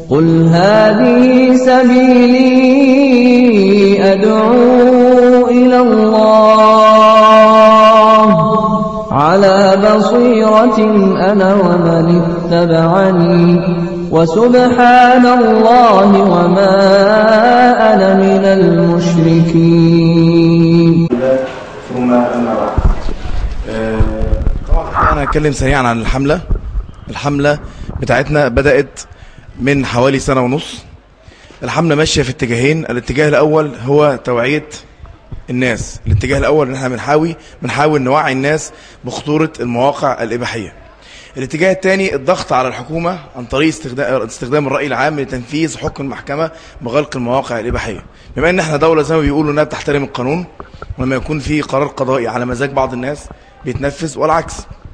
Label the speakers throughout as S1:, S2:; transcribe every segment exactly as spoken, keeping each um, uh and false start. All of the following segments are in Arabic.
S1: قل هذه سبيلي أدعو إلى الله على بصيرة أنا ومن اتبعني وسبحان الله وما أنا من المشركين.
S2: ثم أما بعد، طبعا أنا أتكلم سريعا عن الحملة. الحملة بتاعتنا بدأت من حوالي سنة ونص. الحملة ماشية في اتجاهين. الاتجاه الأول هو توعية الناس. الاتجاه الأول ان احنا بنحاول بنحاول نوعي الناس بخطورة المواقع الإباحية. الاتجاه الثاني الضغط على الحكومة عن طريق استخدام استخدام الرأي العام لتنفيذ حكم المحكمة بغلق المواقع الإباحية. بما ان احنا دولة زي ما بيقولوا انها بتحترم القانون، ولما يكون في قرار قضائي على مزاج بعض الناس بيتنفذ والعكس.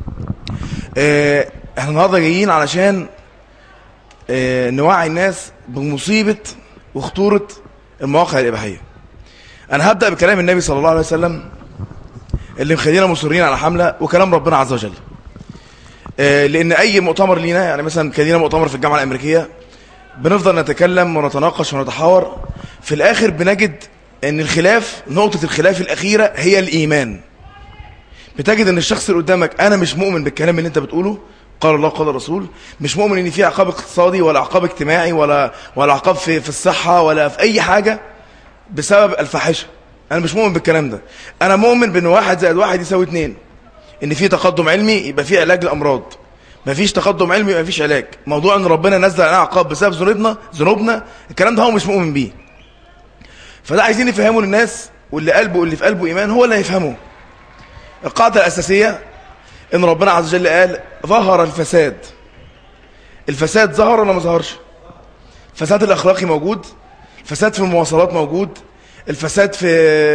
S2: اه احنا النهارده جايين علشان اه نوعي الناس بمصيبة وخطورة المواقع الإباحية. انا هبدأ بكلام النبي صلى الله عليه وسلم اللي مخلينا مصرين على حملة، وكلام ربنا عز وجل. آه لان اي مؤتمر لينا، يعني مثلا كان لينا مؤتمر في الجامعة الامريكية، بنفضل نتكلم ونتناقش ونتحاور. في الاخر بنجد ان الخلاف، نقطة الخلاف الاخيرة هي الايمان. بتجد ان الشخص اللي قدامك انا مش مؤمن بالكلام اللي انت بتقوله، قال الله قال الرسول، مش مؤمن ان في عقاب اقتصادي ولا عقاب اجتماعي ولا ولا عقاب في في الصحة ولا في اي حاجة بسبب الفاحشة. انا مش مؤمن بالكلام ده. انا مؤمن بان واحد زائد واحد يساوي اتنين، ان في تقدم علمي يبقى في علاج للامراض، مفيش تقدم علمي يبقى مفيش علاج. موضوع ان ربنا نزل علينا عقاب بسبب ذنوبنا ذنوبنا الكلام ده هو مش مؤمن بيه. فده عايزين نفهمه للناس، واللي قلبه واللي في قلبه ايمان هو اللي هيفهمه. القاعدة الاساسية ان ربنا عز وجل قال ظهر الفساد. الفساد ظهر ولا ما ظهرش؟ الفساد الاخلاقي موجود، الفساد في المواصلات موجود، الفساد في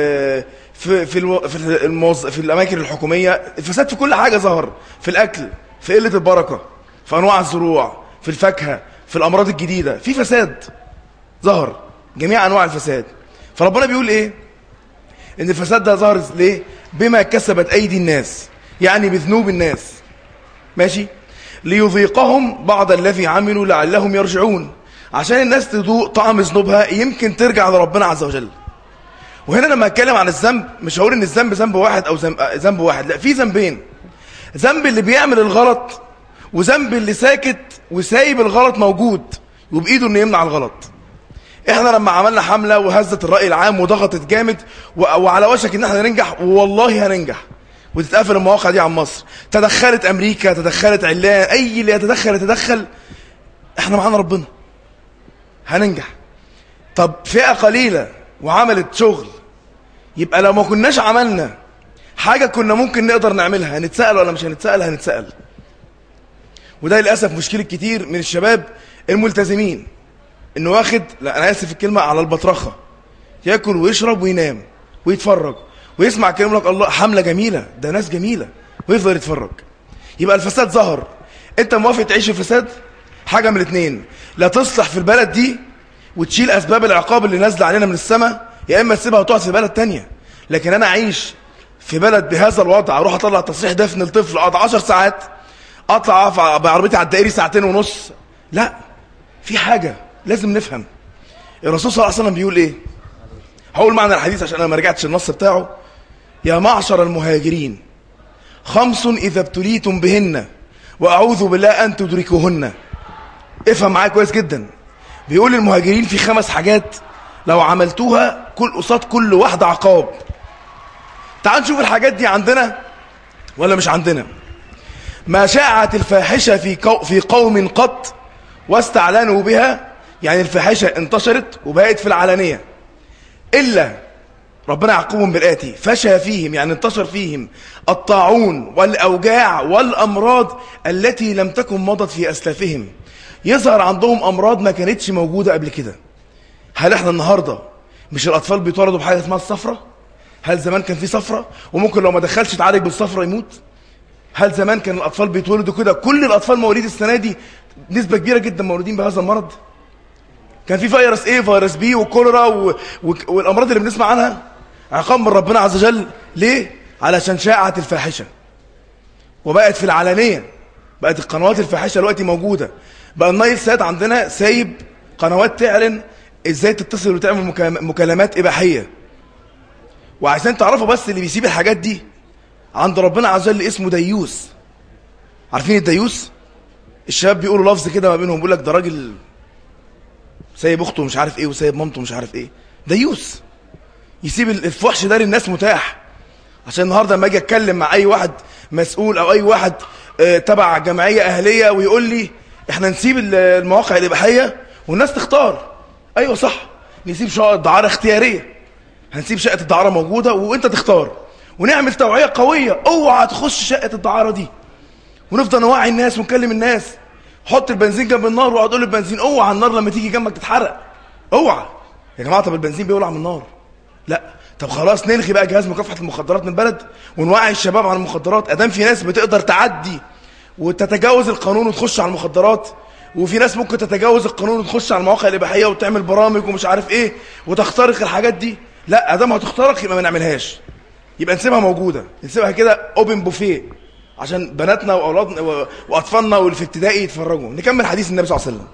S2: في في, الو... في, الموز... في الاماكن الحكوميه، الفساد في كل حاجه ظهر، في الاكل، في قله البركه، في انواع الزروع، في الفاكهه، في الامراض الجديده، في فساد ظهر، جميع انواع الفساد. فربنا بيقول ايه؟ ان الفساد ده ظهر ليه؟ بما كسبت ايدي الناس، يعني بذنوب الناس. ماشي؟ ليذيقهم بعض الذي عملوا لعلهم يرجعون، عشان الناس تذوق طعم ذنوبها يمكن ترجع لربنا عز وجل. وهنا لما اتكلم عن الذنب مش هقول ان الذنب ذنب واحد او ذنب واحد، لا، في ذنبين. ذنب اللي بيعمل الغلط، وذنب اللي ساكت وسايب الغلط موجود وبايده انه يمنع الغلط. احنا لما عملنا حملة وهزت الرأي العام وضغطت جامد وعلى وشك ان احنا ننجح، والله هننجح وتتقفل المواقع دي عن مصر. تدخلت امريكا، تدخلت علان، اي اللي يتدخل يتدخل، احنا معانا ربنا هننجح. طب فئة قليلة وعملت شغل، يبقى لو ما كناش عملنا حاجة كنا ممكن نقدر نعملها، هنتسأل ولا مش هنتسأل؟ هنتسأل. وده للأسف مشكلة كتير من الشباب الملتزمين، انه واخد، لا انا اسف الكلمة، على البطرخة، ياكل ويشرب وينام ويتفرج ويسمع كلمة لك الله حملة جميلة، ده ناس جميلة، ويفضل يتفرج. يبقى الفساد ظهر. انت موافق تعيش في الفساد؟ حاجة من الاثنين، لا تصلح في البلد دي وتشيل اسباب العقاب اللي نازله علينا من السماء، يا اما تسيبها وتقعد في بلد تانية. لكن انا اعيش في بلد بهذا الوضع، اروح اطلع تصريح دفن لطفل اقعد عشر ساعات، اطلع بعربيتي على الدائري ساعتين ونص، لا، في حاجة لازم نفهم. الرسول صلى الله عليه وسلم بيقول ايه؟ هقول معنى الحديث عشان انا ما رجعتش النص بتاعه. يا معشر المهاجرين خمس اذا ابتليتم بهن واعوذ بالله ان تدركوهن. افهم معايا كويس جدا. بيقول للمهاجرين في خمس حاجات لو عملتوها كل قصاد كل واحدة عقاب. تعال نشوف الحاجات دي عندنا ولا مش عندنا. ما شاعت الفاحشة في في قوم قط واستعلنوا بها، يعني الفاحشة انتشرت وبقت في العلانية، إلا ربنا يعقبهم بالآتي فشى فيهم، يعني انتشر فيهم الطاعون والأوجاع والأمراض التي لم تكن مضت في أسلافهم. يظهر عندهم أمراض ما كانتش موجودة قبل كده. هل احنا النهاردة مش الأطفال بيتولدوا بحاجة اسمها الصفرة؟ هل زمان كان في صفرة وممكن لو ما دخلش يتعالج بالصفرة يموت؟ هل زمان كان الأطفال بيتولدوا كده؟ كل الأطفال مواليد السنة دي نسبة كبيرة جدا مولودين بهذا المرض. كان في فيروس ايه، فيروس بي وكوليرا و... و... والأمراض اللي بنسمع عنها. عقاب من ربنا عز وجل. ليه؟ علشان شاعت الفاحشة وبقت في العلانية، بقت القنوات الفاحشة دلوقتي موجودة. بقى النايل سات عندنا سايب قنوات تعلن ازاي تتصل وتعمل مكالمات اباحيه. وعشان تعرفوا بس اللي بيسيب الحاجات دي عند ربنا عز وجل اسمه ديوس. عارفين الديوس؟ الشباب بيقولوا لفظ كده ما بينهم، بيقول لك ده راجل سايب اخته مش عارف ايه وسايب مامته مش عارف ايه. ديوس يسيب الفحش ده للناس متاح. عشان النهارده لما اجي اتكلم مع اي واحد مسؤول او اي واحد اه تبع جمعيه اهليه ويقول لي احنا نسيب المواقع الاباحيه والناس تختار، ايوه صح، نسيب شقه الدعاره اختياريه، هنسيب شقه الدعاره موجوده وانت تختار، ونعمل توعيه قويه اوعى تخش شقه الدعاره دي، ونفضل نوعي الناس ونكلم الناس. حط البنزين جنب النار واقعد اقول للبنزين اوعى النار لما تيجي جنبك تتحرق، اوعى يا جماعه. طب البنزين بيولع من النار، لا طب خلاص نلغي بقى جهاز مكافحه المخدرات من البلد ونوعي الشباب عن المخدرات. ادام في ناس بتقدر تعدي وتتجاوز القانون وتخش على المخدرات، وفي ناس ممكن تتجاوز القانون وتخش على المواقع الاباحيه وتعمل برامج ومش عارف ايه وتخترق الحاجات دي، لا ادام هتخترق يبقى ما نعملهاش، يبقى نسيبها موجوده، نسيبها كده اوبن بوفيه عشان بناتنا واولادنا واطفالنا واللي في ابتدائي يتفرجوا. نكمل حديث النبي صلى الله عليه وسلم.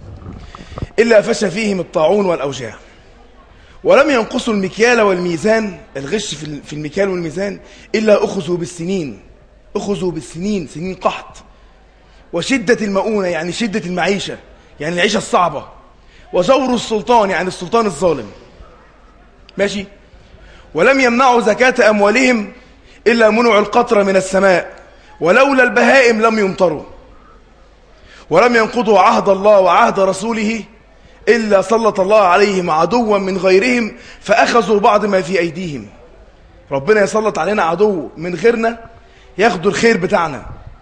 S2: الا فشى فيهم الطاعون والاوجاع ولم ينقصوا المكيال والميزان، الغش في المكيال والميزان، الا اخذوا بالسنين، اخذوا بالسنين، سنين قحط، وشده المؤونه يعني شده المعيشه، يعني العيشه الصعبه، وجور السلطان يعني السلطان الظالم. ماشي. ولم يمنعوا زكاه اموالهم الا منعوا القطر من السماء، ولولا البهائم لم يمطروا. ولم ينقضوا عهد الله وعهد رسوله إلا سلط الله عليهم عدوا من غيرهم فأخذوا بعض ما في أيديهم. ربنا يسلط علينا عدو من غيرنا ياخدوا الخير بتاعنا.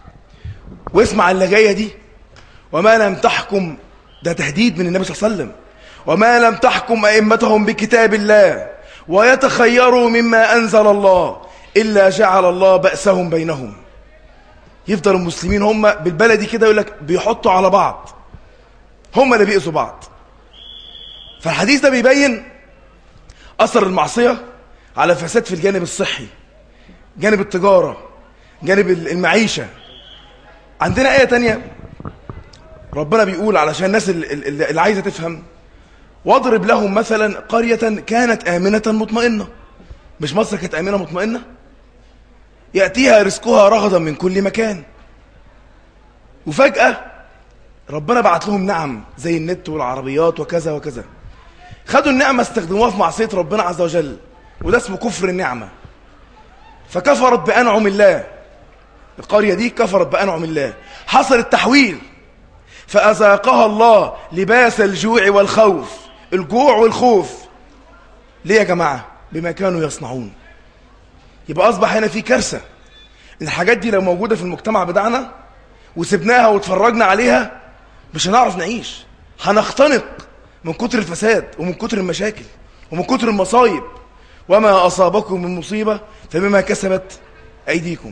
S2: واسمع اللي جايه دي، وما لم تحكم، ده تهديد من النبي صلى الله عليه وسلم، وما لم تحكم أئمتهم بكتاب الله ويتخيروا مما أنزل الله إلا جعل الله بأسهم بينهم. يفضل المسلمين هم بالبلدي كده يقول لك بيحطوا على بعض، هم اللي بيقسوا بعض. فالحديث ده بيبين أثر المعصية على فساد في الجانب الصحي، جانب التجارة، جانب المعيشة. عندنا آية تانية ربنا بيقول علشان الناس اللي عايزة تفهم، واضرب لهم مثلا قرية كانت آمنة مطمئنة. مش مصر كانت آمنة مطمئنة؟ يأتيها رزقها رغدا من كل مكان، وفجأة ربنا بعت لهم نعم زي النت والعربيات وكذا وكذا. خدوا النعمة استخدموها في معصية ربنا عز وجل، وده اسمه كفر النعمة. فكفرت بأنعم الله، القرية دي كفرت بأنعم الله، حصل التحويل، فأذاقها الله لباس الجوع والخوف، الجوع والخوف. ليه يا جماعة؟ بما كانوا يصنعون. يبقى أصبح هنا في كارثة. الحاجات دي لو موجودة في المجتمع بتاعنا وسبناها واتفرجنا عليها مش هنعرف نعيش، هنختنق من كتر الفساد ومن كتر المشاكل ومن كتر المصايب. وما أصابكم من مصيبة فبما كسبت أيديكم.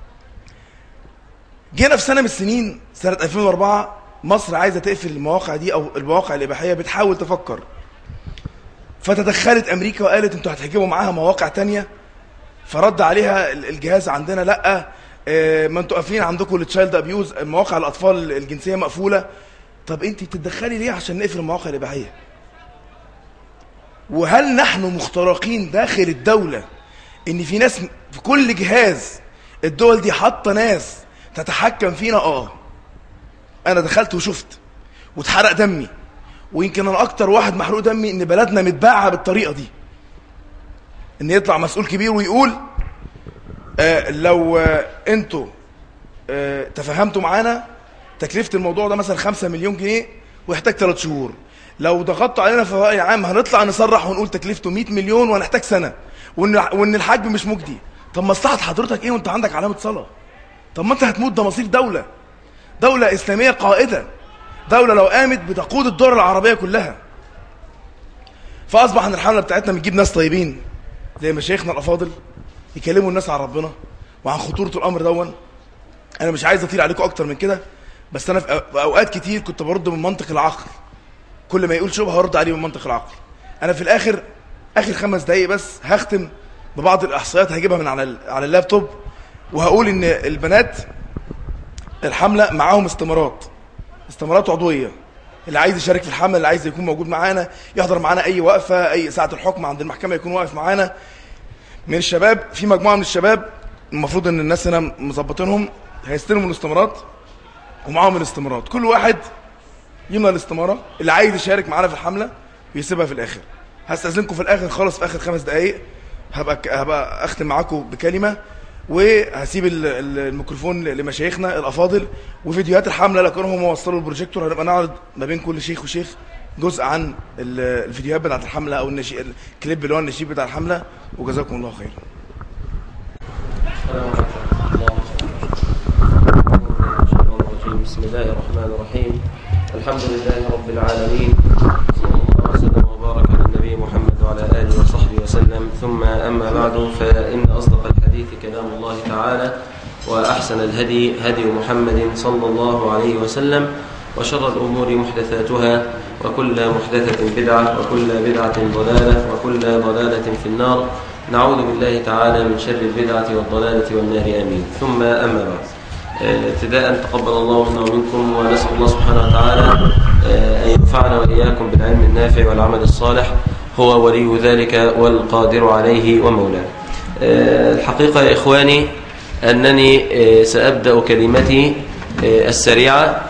S2: جينا في سنة من السنين سنة ألفين وأربعة مصر عايزة تقفل المواقع دي أو المواقع الإباحية، بتحاول تفكر، فتدخلت أمريكا وقالت انتوا هتحجبوا معاها مواقع تانية. فرد عليها الجهاز عندنا لا، ما انتوا قافلين عندكم التشايلد ابيوز، مواقع الاطفال الجنسيه مقفوله. طب انت بتتدخلي ليه عشان نقفل المواقع الاباحيه؟ وهل نحن مخترقين داخل الدوله ان في ناس في كل جهاز الدول دي حاطه ناس تتحكم فينا؟ اه انا دخلت وشفت واتحرق دمي، ويمكن انا اكتر واحد محروق دمي ان بلدنا متباعه بالطريقه دي، ان يطلع مسؤول كبير ويقول آه لو آه انتوا آه تفهمتوا معانا تكلفة الموضوع ده مثلا خمسة مليون جنيه ويحتاج ثلاث شهور، لو ضغطوا علينا في رأي عام هنطلع نصرح ونقول تكلفته مئة مليون وهنحتاج سنة، وان وان الحجم مش مجدي. طب مصلحة حضرتك ايه وانت عندك علامة صلاة؟ طب ما انت هتموت، ده مصير دولة، دولة إسلامية قائدة، دولة لو قامت بتقود الدول العربية كلها. فأصبح ان الحملة بتاعتنا بتجيب ناس طيبين زي مشايخنا الافاضل يكلموا الناس عن ربنا وعن خطوره الامر دون. انا مش عايز اطيل عليكم اكتر من كده، بس انا في اوقات كتير كنت برد من منطق العقل، كل ما يقول شبهه هرد عليه من منطق العقل. انا في الاخر اخر خمس دقايق بس هختم ببعض الاحصائيات هجيبها من على على اللابتوب، وهقول ان البنات الحمله معاهم استمارات استمارات عضويه اللي عايز يشارك في الحملة، اللي عايز يكون موجود معانا يحضر معانا أي وقفة، أي ساعة الحكم عند المحكمة يكون واقف معانا. من الشباب في مجموعة من الشباب المفروض ان الناس هنا مظبطينهم هيستلموا الاستمارات ومعاهم الاستمارات، كل واحد يملى الاستمارة، اللي عايز يشارك معانا في الحملة ويسيبها في الآخر. هستأذنكم في الآخر خالص في آخر خمس دقايق هبقى هبقى أختم معاكم بكلمة، وهسيب الميكروفون لمشايخنا الأفاضل، وفيديوهات الحملة لو كانوا هم وصلوا البروجيكتور هنبقى نعرض ما بين كل شيخ وشيخ جزء عن الفيديوهات بتاعت الحملة أو النشي... الكليب اللي هو النشيد بتاع الحملة. وجزاكم الله خير.
S3: بسم الله الرحمن الرحيم. الحمد لله رب العالمين، صلى الله وسلم وبارك على النبي محمد وعلى آله وصحبه وسلم. ثم أما بعد، فإن أصدق الحديث كلام الله تعالى، وأحسن الهدي هدي محمد صلى الله عليه وسلم، وشر الأمور محدثاتها، وكل محدثة بدعة، وكل بدعة ضلالة، وكل ضلالة في النار. نعوذ بالله تعالى من شر البدعة والضلالة والنار، آمين. ثم أما بعد، ابتداء تقبل الله منا ومنكم، ونسأل الله سبحانه وتعالى أن ينفعنا وإياكم بالعلم النافع والعمل الصالح، هو ولي ذلك والقادر عليه ومولاه. الحقيقة يا إخواني أنني سأبدأ كلمتي السريعة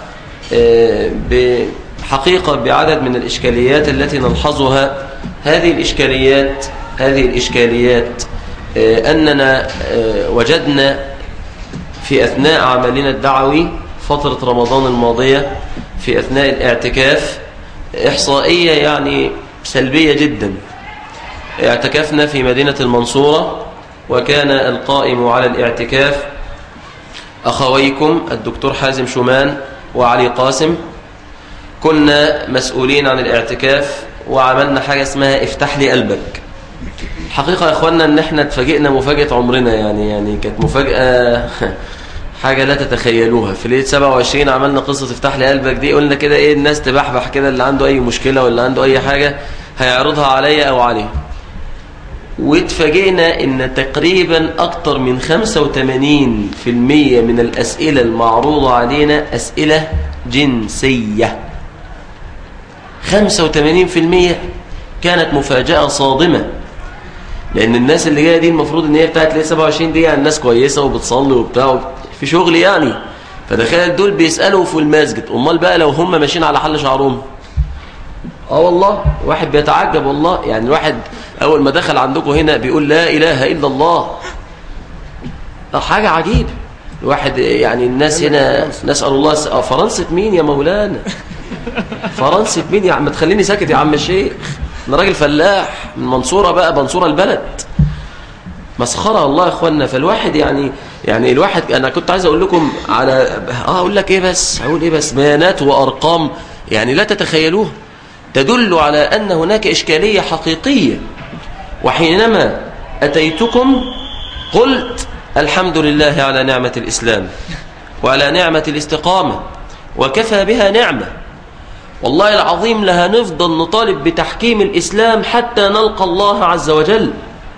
S3: بحقيقة بعدد من الإشكاليات التي نلحظها. هذه الإشكاليات هذه الإشكاليات أننا وجدنا في أثناء عملنا الدعوي فترة رمضان الماضية في أثناء الاعتكاف إحصائية يعني سلبية جدا. اعتكفنا في مدينة المنصورة، وكان القائم على الاعتكاف أخويكم الدكتور حازم شومان وعلي قاسم. كنا مسؤولين عن الاعتكاف وعملنا حاجة اسمها افتح لي قلبك. الحقيقة يا اخوانا ان احنا اتفاجئنا مفاجأة عمرنا، يعني يعني كانت مفاجأة حاجة لا تتخيلوها. في ليلة سبعة وعشرين عملنا قصة افتح لي قلبك دي، قلنا كده ايه الناس تبحبح كده، اللي عنده اي مشكلة ولا عنده اي حاجة هيعرضها عليا او عليه. واتفاجئنا ان تقريبا اكتر من خمسة وثمانين بالمئة من الاسئلة المعروضة علينا اسئلة جنسية. خمسة وثمانين بالمئة كانت مفاجأة صادمة، لأن الناس اللي جاية دي المفروض إن هي بتاعت ليلة سبعة وعشرين دي يعني ناس كويسة وبتصلي وبتاع في شغل يعني. فتخيل دول بيسألوا في المسجد، أمال بقى لو هم ماشيين على حل شعرهم؟ آه والله واحد بيتعجب والله. يعني الواحد أول ما دخل عندكم هنا بيقول لا إله إلا الله، حاجة عجيبة. الواحد يعني الناس هنا نسأل الله. فرنسا مين يا مولانا؟ فرنسا مين يا عم؟ تخليني ساكت يا عم الشيخ، انا راجل فلاح من منصورة بقى، منصورة البلد. مسخرة والله يا اخوانا. فالواحد يعني يعني الواحد انا كنت عايز اقول لكم على اه اقول لك ايه بس اقول ايه بس بيانات وارقام يعني لا تتخيلوها، تدل على ان هناك اشكالية حقيقية. وحينما اتيتكم قلت الحمد لله على نعمة الاسلام وعلى نعمة الاستقامة، وكفى بها نعمة. والله العظيم لها نفضل نطالب بتحكيم الإسلام حتى نلقى الله عز وجل.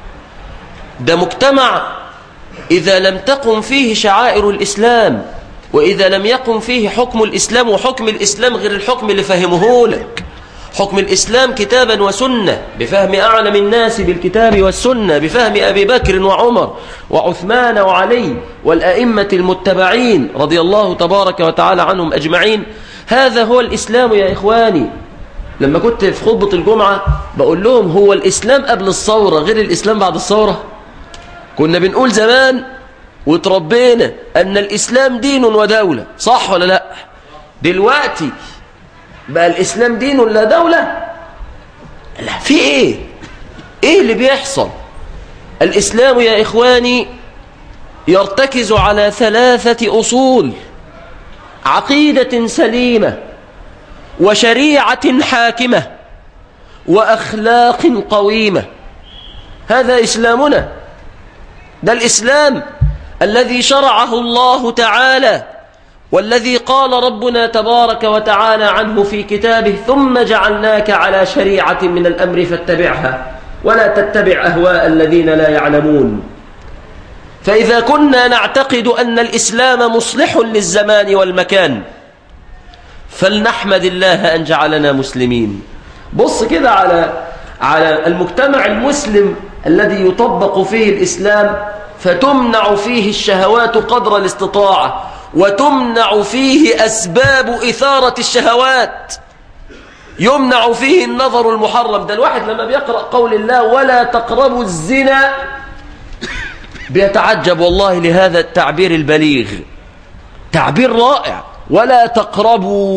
S3: ده مجتمع إذا لم تقم فيه شعائر الإسلام، وإذا لم يقم فيه حكم الإسلام، وحكم الإسلام غير الحكم اللي فهمه لك. حكم الإسلام كتابا وسنة بفهم أعلم الناس بالكتاب والسنة، بفهم أبي بكر وعمر وعثمان وعلي والأئمة المتبعين رضي الله تبارك وتعالى عنهم أجمعين. هذا هو الإسلام يا إخواني. لما كنت في خطبة الجمعة بقول لهم هو الإسلام قبل الثورة غير الإسلام بعد الثورة. كنا بنقول زمان وتربينا أن الإسلام دين ودولة، صح ولا لا؟ دلوقتي بقى الإسلام دين لا دولة؟ لا، في إيه؟ إيه اللي بيحصل؟ الإسلام يا إخواني يرتكز على ثلاثة أصول: عقيدة سليمة، وشريعة حاكمة، وأخلاق قويمة. هذا إسلامنا. ده الإسلام الذي شرعه الله تعالى، والذي قال ربنا تبارك وتعالى عنه في كتابه: ثم جعلناك على شريعة من الأمر فاتبعها ولا تتبع أهواء الذين لا يعلمون. فإذا كنا نعتقد أن الإسلام مصلح للزمان والمكان، فلنحمد الله أن جعلنا مسلمين. بص كده على على المجتمع المسلم الذي يطبق فيه الإسلام، فتمنع فيه الشهوات قدر الاستطاعة، وتمنع فيه أسباب إثارة الشهوات، يمنع فيه النظر المحرم. ده الواحد لما بيقرأ قول الله ولا تقربوا الزنا بيتعجب والله لهذا التعبير البليغ، تعبير رائع. ولا تقربوا،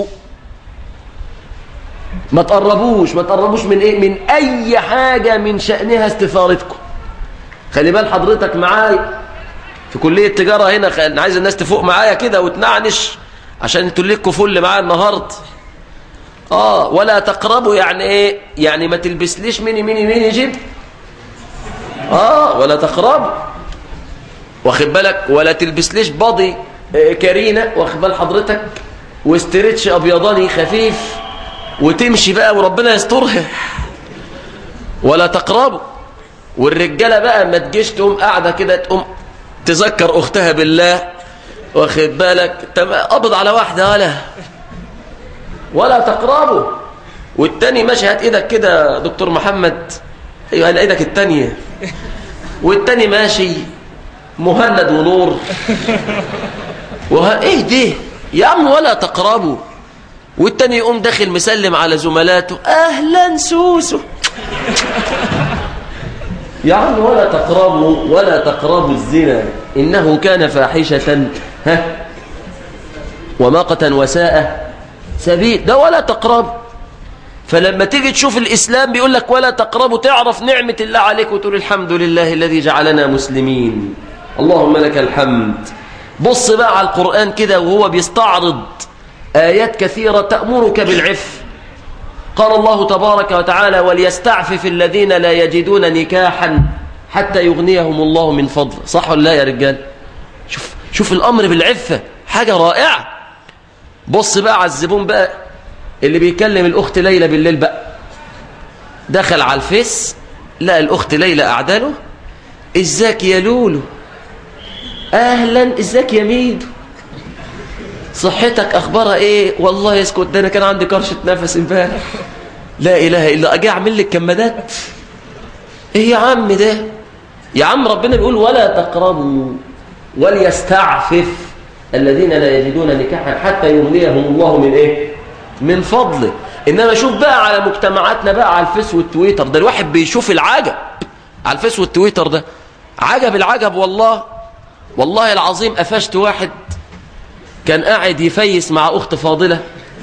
S3: ما تقربوش ما تقربوش من ايه؟ من اي حاجة من شأنها استثارتكم. خلي بال حضرتك معايا في كلية تجارة هنا، انا عايز الناس تفوق معايا كده وتنعنش عشان انتوا ليكوا فل معايا النهارده. اه ولا تقربوا يعني ايه؟ يعني ما تلبسليش ميني ميني ميني جيب. اه ولا تقربوا، واخد بالك؟ ولا تلبسليش باضي كارينا، واخد بال حضرتك؟ واسترتش ابيضاني خفيف وتمشي بقى وربنا يسترها. ولا تقربوا. والرجاله بقى ما تجيش تقوم قاعده كده تقوم تذكر اختها بالله، واخد بالك؟ قبض على واحده ولا ولا تقربوا. والتاني ماشي هات ايدك كده دكتور محمد، ايوه انا ايدك التانيه. والتاني ماشي مهند ونور وه... ايه ده يا عم؟ ولا تقربوا. والتاني يقوم داخل مسلم على زملاته، اهلا سوسو. يا عم ولا تقربوا ولا تقربوا الزنا انه كان فاحشة ها ومقتا وساء سبيل. ده ولا تقربوا. فلما تيجي تشوف الاسلام بيقول لك ولا تقربوا، تعرف نعمة الله عليك وتقول الحمد لله الذي جعلنا مسلمين، اللهم لك الحمد. بص بقى على القرآن كده وهو بيستعرض آيات كثيرة تأمرك بالعف. قال الله تبارك وتعالى وليستعفف الذين لا يجدون نكاحا حتى يغنيهم الله من فضل. صح ولا لا يا رجال؟ شوف شوف الأمر بالعفة، حاجة رائعة. بص بقى على الزبون بقى اللي بيكلم الأخت ليلى بالليل بقى، دخل على الفيس لقى الأخت ليلى قاعده له، ازيك يا لولو، اهلا، ازيك يا ميدو، صحتك اخبارها ايه؟ والله يسكت ده انا كان عندي كرشه نفس امبارح. لا اله الا، اجي اعمل لك كمادات؟ ايه يا عم ده؟ يا عم ربنا بيقول ولا تقربوا وليستعفف الذين لا يجدون نكاحا حتى يغنيهم الله من ايه؟ من فضله. انما شوف بقى على مجتمعاتنا بقى على الفيس والتويتر، ده الواحد بيشوف العجب على الفيس والتويتر، ده عجب العجب والله. والله العظيم قفشت واحد كان قاعد يفيس مع أخت فاضلة.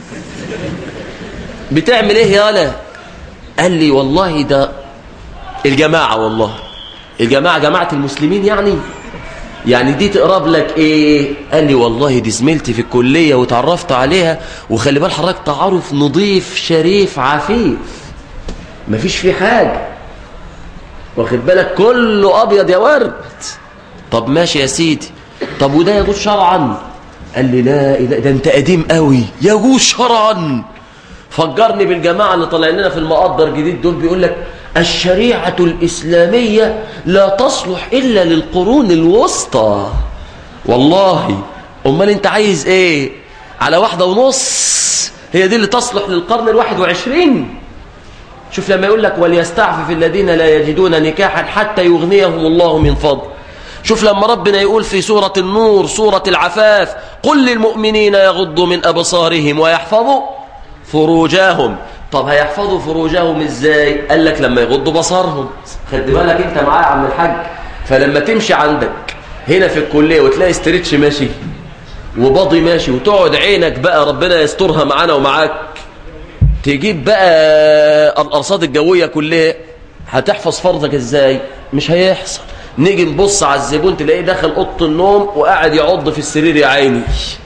S3: بتعمل ايه يالا؟ قال لي والله ده الجماعة، والله الجماعة جماعة المسلمين يعني يعني دي تقرب لك ايه؟ قال لي والله دي زميلتي في الكلية وتعرفت عليها، وخلي بال حضرتك تعارف نظيف شريف عفيف مفيش فيه حاجة، واخد بالك؟ كله أبيض يا ورد. طب ماشي يا سيدي، طب وده يجوز شرعا؟ قال لي لا إله، ده انت قديم قوي، يجوز شرعا. فكرني بالجماعة اللي طالعين لنا في المقدر جديد دول، بيقول لك الشريعة الإسلامية لا تصلح إلا للقرون الوسطى. والله أمال انت عايز ايه؟ على واحدة ونص هي دي اللي تصلح للقرن الواحد وعشرين. شوف لما يقول لك وليستعفف الذين لا يجدون نكاحا حتى يغنيهم الله من فضل. شوف لما ربنا يقول في سورة النور سورة العفاف قل للمؤمنين يغضوا من أبصارهم ويحفظوا فروجهم. طب هيحفظوا فروجهم ازاي؟ قال لك لما يغضوا بصرهم. خد بالك انت معايا يا عم الحاج؟ فلما تمشي عندك هنا في الكلية وتلاقي استريتش ماشي وباضي ماشي وتقعد عينك بقى ربنا يسترها معانا ومعاك، تجيب بقى الأرصاد الجوية كلها، هتحفظ فرضك ازاي؟ مش هيحصل. نيجي نبص على الزبون تلاقيه داخل اوضه النوم وقاعد يعض في السرير يا عيني.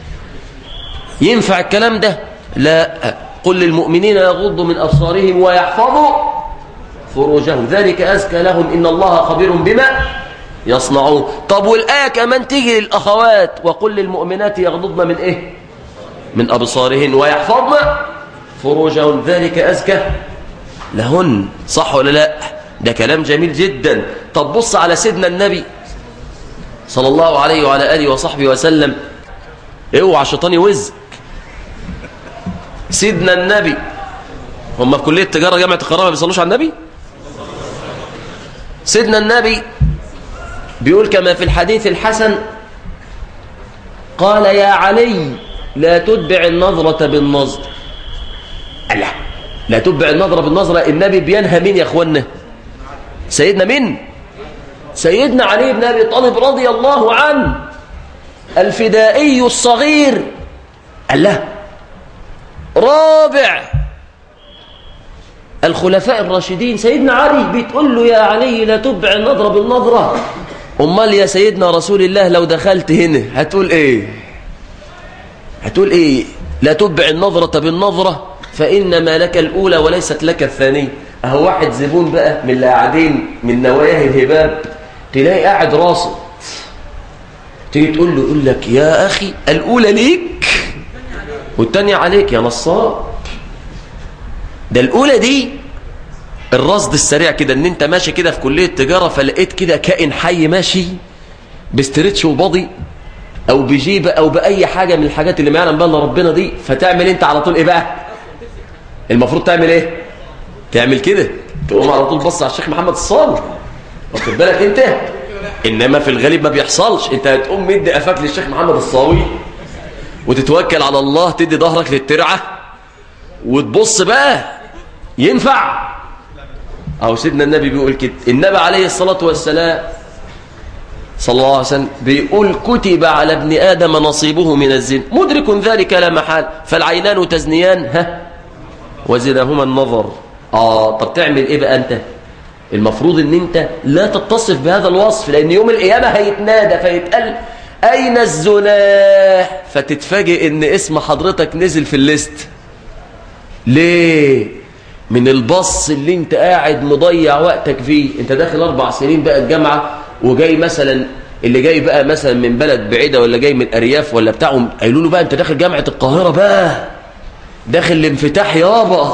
S3: ينفع الكلام ده؟ لا. قل للمؤمنين يغضوا من أبصارهم ويحفظوا فروجهم ذلك أزكى لهم إن الله خبير بما يصنعون. طب والآية كمان تيجي للأخوات وقل للمؤمنات يغضضن من إيه؟ من أبصارهن ويحفظن فروجهن ذلك أزكى لهن. صح ولا لا؟ ده كلام جميل جدا. طب بص على سيدنا النبي صلى الله عليه وعلى آله وصحبه وسلم، اوعى الشيطان يوزك. سيدنا النبي، هم في كلية تجارة جامعة القاهرة ما بيصلوش على النبي؟ سيدنا النبي بيقول كما في الحديث الحسن قال يا علي لا تتبع النظرة بالنظر. لا لا تتبع النظرة بالنظرة. النبي بينهى مين يا اخوانا؟ سيدنا مين؟ سيدنا علي بن ابي طالب رضي الله عنه الفدائي الصغير. الله رابع الخلفاء الراشدين سيدنا علي بتقول له يا علي لا تتبع النظرة بالنظرة. امال يا سيدنا رسول الله لو دخلت هنا هتقول ايه؟ هتقول ايه؟ لا تتبع النظرة بالنظرة فإنما لك الأولى وليست لك الثانية. اهو واحد زبون بقى من اللي قاعدين من نواياه الهباب تلاقي قاعد راصد، تيجي تقول له يقول لك يا أخي الأولى ليك والتانية عليك يا نصاب. ده الأولى دي الرصد السريع كده، ان انت ماشي كده في كلية تجارة فلقيت كده كائن حي ماشي بستريتش وباضي او بجيبة او بأي حاجة من الحاجات اللي ما يعلم بها ربنا دي، فتعمل انت على طول ايه بقى؟ المفروض تعمل ايه؟ تعمل كده، تقوم على طول بص على الشيخ محمد الصالح، واخد بالك انت؟ انما في الغالب ما بيحصلش. انت هتقوم مدي قفاك للشيخ محمد الصاوي وتتوكل على الله، تدي ظهرك للترعة وتبص بقى ينفع؟ أو سيدنا النبي بيقول كده. النبي عليه الصلاة والسلام صلى الله عليه وسلم بيقول كتب على ابن آدم نصيبه من الزنا مدرك ذلك لا محال فالعينان تزنيان ها وزناهما النظر. آه طب تعمل إيه بقى أنت؟ المفروض أن أنت لا تتصف بهذا الوصف، لأن يوم القيامة هيتنادى فيتقال أين الزنا؟ فتتفاجئ أن اسم حضرتك نزل في الليست. ليه؟ من البص اللي انت قاعد مضيع وقتك فيه. انت داخل اربع سنين بقى الجامعة وجاي مثلا اللي جاي بقى مثلا من بلد بعيدة ولا جاي من ارياف ولا بتاعهم، قالوا له بقى انت داخل جامعة القاهرة بقى، داخل الانفتاح يابا،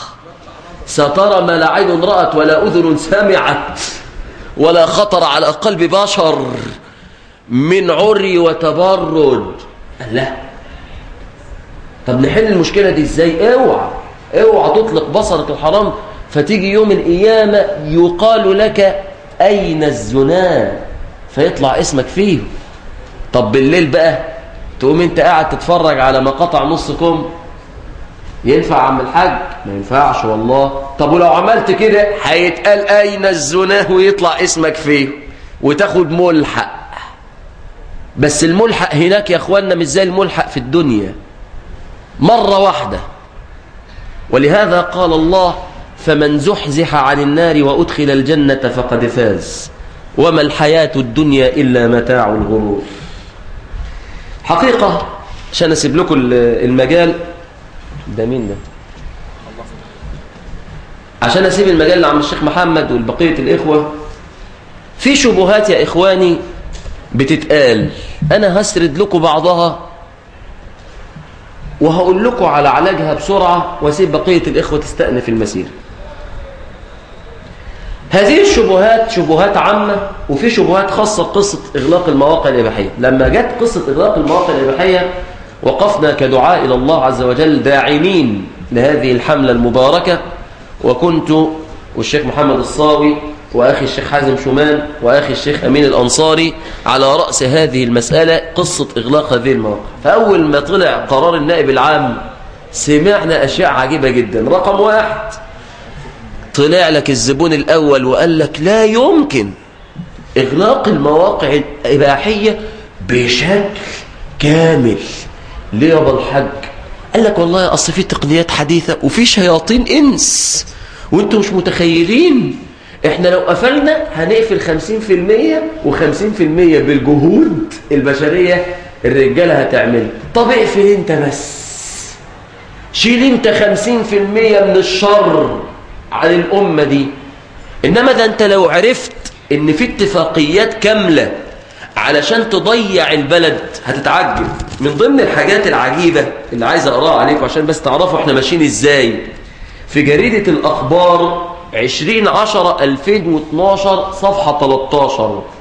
S3: سترى ما لا عين رأت ولا اذن سمعت ولا خطر على قلب بشر من عري وتبرج. لا طب نحل المشكلة دي ازاي؟ اوعى اوعى تطلق بصرك الحرام فتيجي يوم القيامة يقال لك أين الزنا فيطلع اسمك فيه. طب بالليل بقى تقوم انت قاعد تتفرج على مقاطع نص كم، ينفع عم الحاج؟ ما ينفعش والله. طب ولو عملت كده هيتقال أين الزنا ويطلع اسمك فيه وتاخد ملحق. بس الملحق هناك يا اخوانا مش زي الملحق في الدنيا، مرة واحدة. ولهذا قال الله فمن زحزح عن النار وأدخل الجنة فقد فاز وما الحياة الدنيا إلا متاع الغرور. حقيقة عشان أسيب لكم المجال ده، مين ده؟ عشان أسيب المجال لعم الشيخ محمد والبقية الإخوة، في شبهات يا إخواني بتتقال، أنا هسرد لكم بعضها وهقول لكم على علاجها بسرعة واسيب بقية الإخوة تستأنف المسير. هذه الشبهات شبهات عامة وفي شبهات خاصة بقصة إغلاق المواقع الإباحية. لما جت قصة إغلاق المواقع الإباحية وقفنا كدعاء إلى الله عز وجل داعمين لهذه الحملة المباركة، وكنت والشيخ محمد الصاوي وأخي الشيخ حازم شومان وأخي الشيخ أمين الأنصاري على رأس هذه المسألة قصة إغلاق هذه المواقع. فأول ما طلع قرار النائب العام سمعنا أشياء عجيبة جدا. رقم واحد، طلع لك الزبون الأول وقال لك لا يمكن إغلاق المواقع الإباحية بشكل كامل. ليه يا ابو الحاج؟ قال لك والله أصل في تقنيات حديثة وفي شياطين إنس وانتم مش متخيلين، احنا لو قفلنا هنقفل خمسين في المية وخمسين في المية بالجهود البشرية الرجالة هتعمل. طب اقفل انت بس، شيل انت خمسين في المية من الشر عن الأمة دي. إنما ده انت لو عرفت ان في اتفاقيات كاملة علشان تضيع البلد هتتعجب. من ضمن الحاجات العجيبة اللي عايز اقراها عليكم عشان بس تعرفوا احنا ماشيين ازاي، في جريدة الأخبار عشرين عشرة ألفين واثناشر صفحة ثلاثة عشر،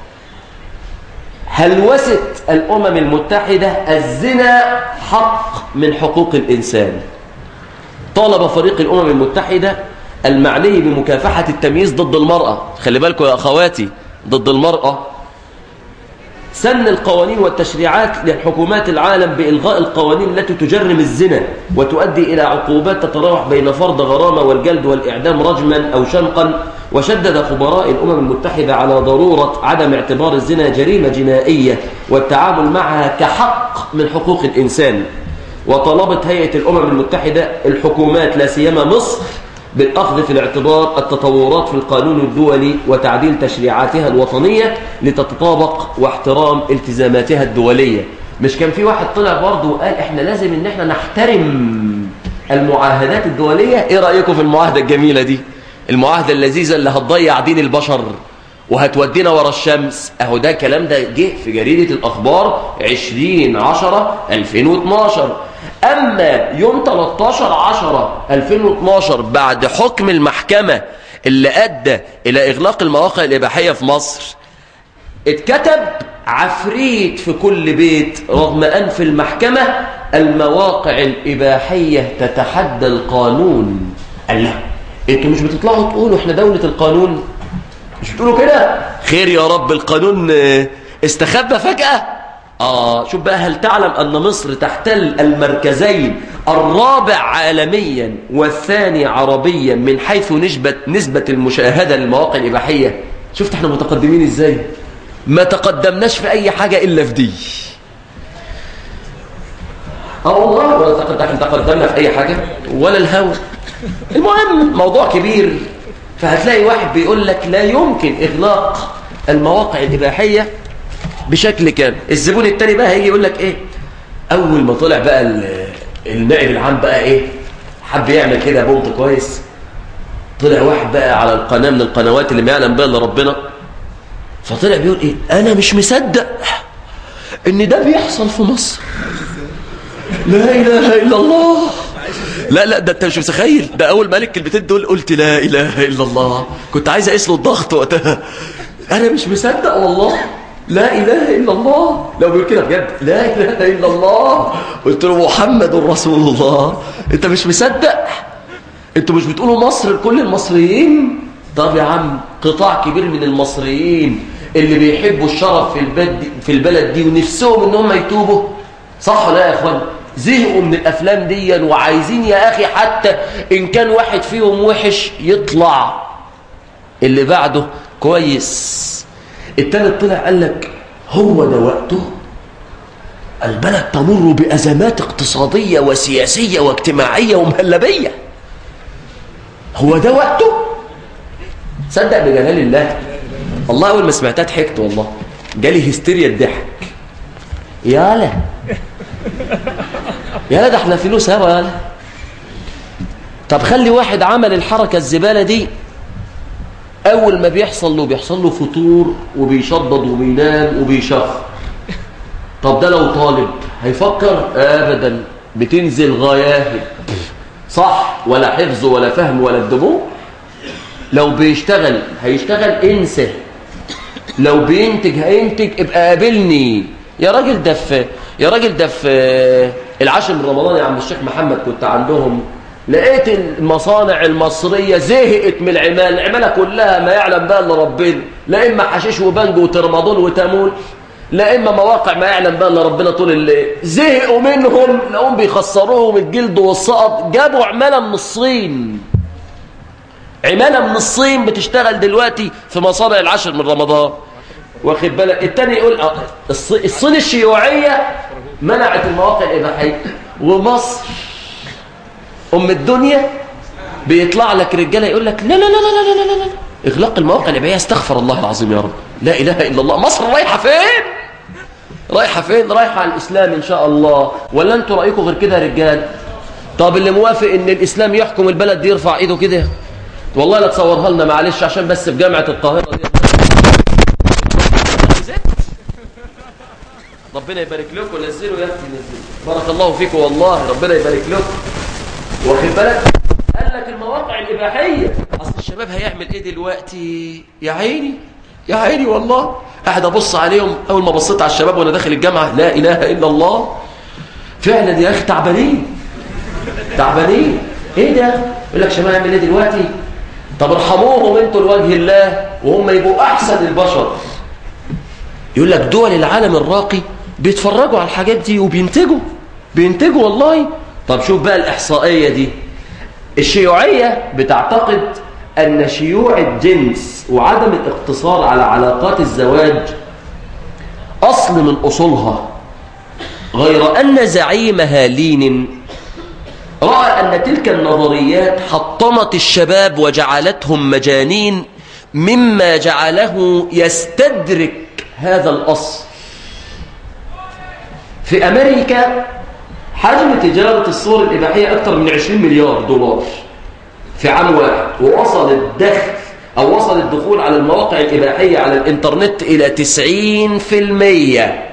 S3: هلوسة الأمم المتحدة الزنا حق من حقوق الإنسان. طالب فريق الأمم المتحدة المعني بمكافحة التمييز ضد المرأة، خلي بالكم يا أخواتي، ضد المرأة، سن القوانين والتشريعات لحكومات العالم بإلغاء القوانين التي تجرم الزنا وتؤدي إلى عقوبات تتراوح بين فرض غرامة والجلد والإعدام رجما أو شنقا. وشدد خبراء الأمم المتحدة على ضرورة عدم اعتبار الزنا جريمة جنائية والتعامل معها كحق من حقوق الإنسان. وطلبت هيئة الأمم المتحدة الحكومات لا سيما مصر بالأخذ في الاعتبار التطورات في القانون الدولي وتعديل تشريعاتها الوطنية لتتطابق واحترام التزاماتها الدولية. مش كان في واحد طلع برضه وقال احنا لازم ان احنا نحترم المعاهدات الدولية؟ ايه رأيكم في المعاهدة الجميلة دي، المعاهدة اللذيذة اللي هتضيع دين البشر وهتودينا ورا الشمس؟ اهو ده كلام ده جه في جريدة الأخبار عشرين عشرة ألفين واثناشر. أما يوم ثلاثة عشر عشرة ألفين واثناشر بعد حكم المحكمة اللي أدى إلى إغلاق المواقع الإباحية في مصر، اتكتب عفريت في كل بيت رغم أن في المحكمة المواقع الإباحية تتحدى القانون. قال لا، انتوا مش بتطلعوا تقولوا احنا دولة القانون؟ مش بتقولوا كده؟ خير يا رب، القانون استخبى فجأة. آه شوف بقى، هل تعلم أن مصر تحتل المركزين الرابع عالميا والثاني عربيا من حيث نسبة نسبة المشاهدة للمواقع الإباحية؟ شفت احنا متقدمين ازاي؟ ما تقدمناش في أي حاجة إلا في دي. اه والله ولا تقدمنا في أي حاجة ولا الهوى. المهم موضوع كبير، فهتلاقي واحد بيقول لك لا يمكن إغلاق المواقع الإباحية بشكل كامل. الزبون التاني بقى هيجي يقول لك ايه، اول ما طلع بقى النائب العام بقى ايه، حب يعمل كده بومت كويس، طلع واحد بقى على القناه من القنوات اللي ما يعلم بها الا ربنا، فطلع بيقول ايه، انا مش مصدق ان ده بيحصل في مصر. لا اله الا الله. لا لا، ده انت مش متخيل، ده اول ما قال الكلمتين دول قلت لا اله الا الله، كنت عايز اقيس له الضغط وقتها. انا مش مصدق والله، لا إله إلا الله. لو بيقول كده بجد لا إله إلا الله، قلت له محمد رسول الله. أنت مش مصدق؟ أنتوا مش بتقولوا مصر لكل المصريين؟ طب يا عم، قطاع كبير من المصريين اللي بيحبوا الشرف في البلد في البلد دي ونفسهم إن هم يتوبوا، صح ولا يا إخوان؟ زهقوا من الأفلام دي وعايزين يا أخي حتى إن كان واحد فيهم وحش يطلع اللي بعده كويس. التالت طلع قال لك هو ده وقته، البلد تمر بأزمات اقتصادية وسياسية واجتماعية ومهلبية، هو ده وقته. صدق بجلال الله، والله أول ما سمعتها ضحكت، والله جالي هستيريا الضحك. يالا يالا ده احنا فلوس سوا يالا. طب خلي واحد عمل الحركة الزبالة دي، أول ما بيحصل له بيحصل له فطور وبيشضض وبينام وبيشخ. طب ده لو طالب هيفكر؟ أبدا، بتنزل غياهب، صح، ولا حفظ ولا فهم ولا الدموع. لو بيشتغل هيشتغل انسى، لو بينتج هينتج ابقى قابلني. يا راجل ده في يا راجل ده في العاشر من رمضان يا عم الشيخ محمد كنت عندهم، لقيت المصانع المصرية زهقت من العمالة، العمالة كلها ما يعلم بها الا ربنا، لا إما حشيش وبنج وترمادول وتامول، لا إما مواقع ما يعلم بها الا ربنا طول الليل. زهقوا منهم، لقوم بيخسروهم الجلد والسقط، جابوا عمالة من الصين، عمالة من الصين بتشتغل دلوقتي في مصانع العاشر من رمضان، واخد بالك. التاني يقول الصين الشيوعية منعت المواقع الإباحية، ومصر أم الدنيا بيطلع لك رجالة يقول لك لا لا لا لا لا لا لا إغلاق المواقع الإباحية، استغفر الله العظيم يا رب، لا إله إلا الله. مصر رايحة فين؟ رايحة فين؟ رايحة على الإسلام إن شاء الله، ولا أنتوا رأيكم غير كده يا رجال؟ طب اللي موافق إن الإسلام يحكم البلد دي يرفع إيده كده، والله لا تصورها لنا معلش، عشان بس في جامعة القاهرة دي ربنا يبارك لكم، نزلوا يا اختي نزلوا، بارك الله فيكم والله، ربنا يبارك لكم، واخد بالك. قال لك المواقع الإباحية، أصل الشباب هيعمل إيه دلوقتي؟ يا عيني يا عيني والله، قاعد أبص عليهم. أول ما بصيت على الشباب وأنا داخل الجامعة، لا إله إلا الله، فعلا يا أخي تعبانين تعبانين. ايه ده؟ يقول لك شباب يعمل ايه دلوقتي؟ طب ارحموهم انتوا لوجه الله وهم يبقوا احسن البشر. يقول لك دول العالم الراقي بيتفرجوا على الحاجات دي وبينتجوا بينتجوا والله. طب شوف بقى الإحصائية دي. الشيوعية بتعتقد أن شيوع الجنس وعدم الاقتصار على علاقات الزواج أصل من أصولها، غير أن زعيمها لينين رأى أن تلك النظريات حطمت الشباب وجعلتهم مجانين، مما جعله يستدرك هذا الأصل. في أمريكا حجم تجارة الصور الإباحية أكثر من عشرين مليار دولار في عام واحد، ووصل الدخل أو وصل الدخول على المواقع الإباحية على الإنترنت إلى تسعين في المية،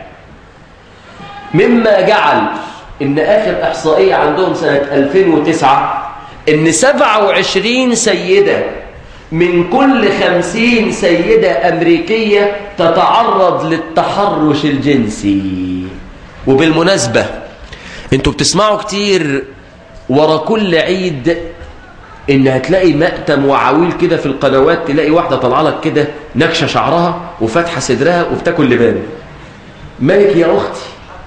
S3: مما جعل إن آخر إحصائية عندهم سنة ألفين وتسعة إن سبعة وعشرين سيدة من كل خمسين سيدة أمريكية تتعرض للتحرش الجنسي. وبالمناسبة انتوا بتسمعوا كتير ورا كل عيد ان هتلاقي مأتم وعويل كده في القنوات، تلاقي واحدة طالعه لك كده نكشة شعرها وفاتحة صدرها وبتاكل لبان. مالك يا أختي؟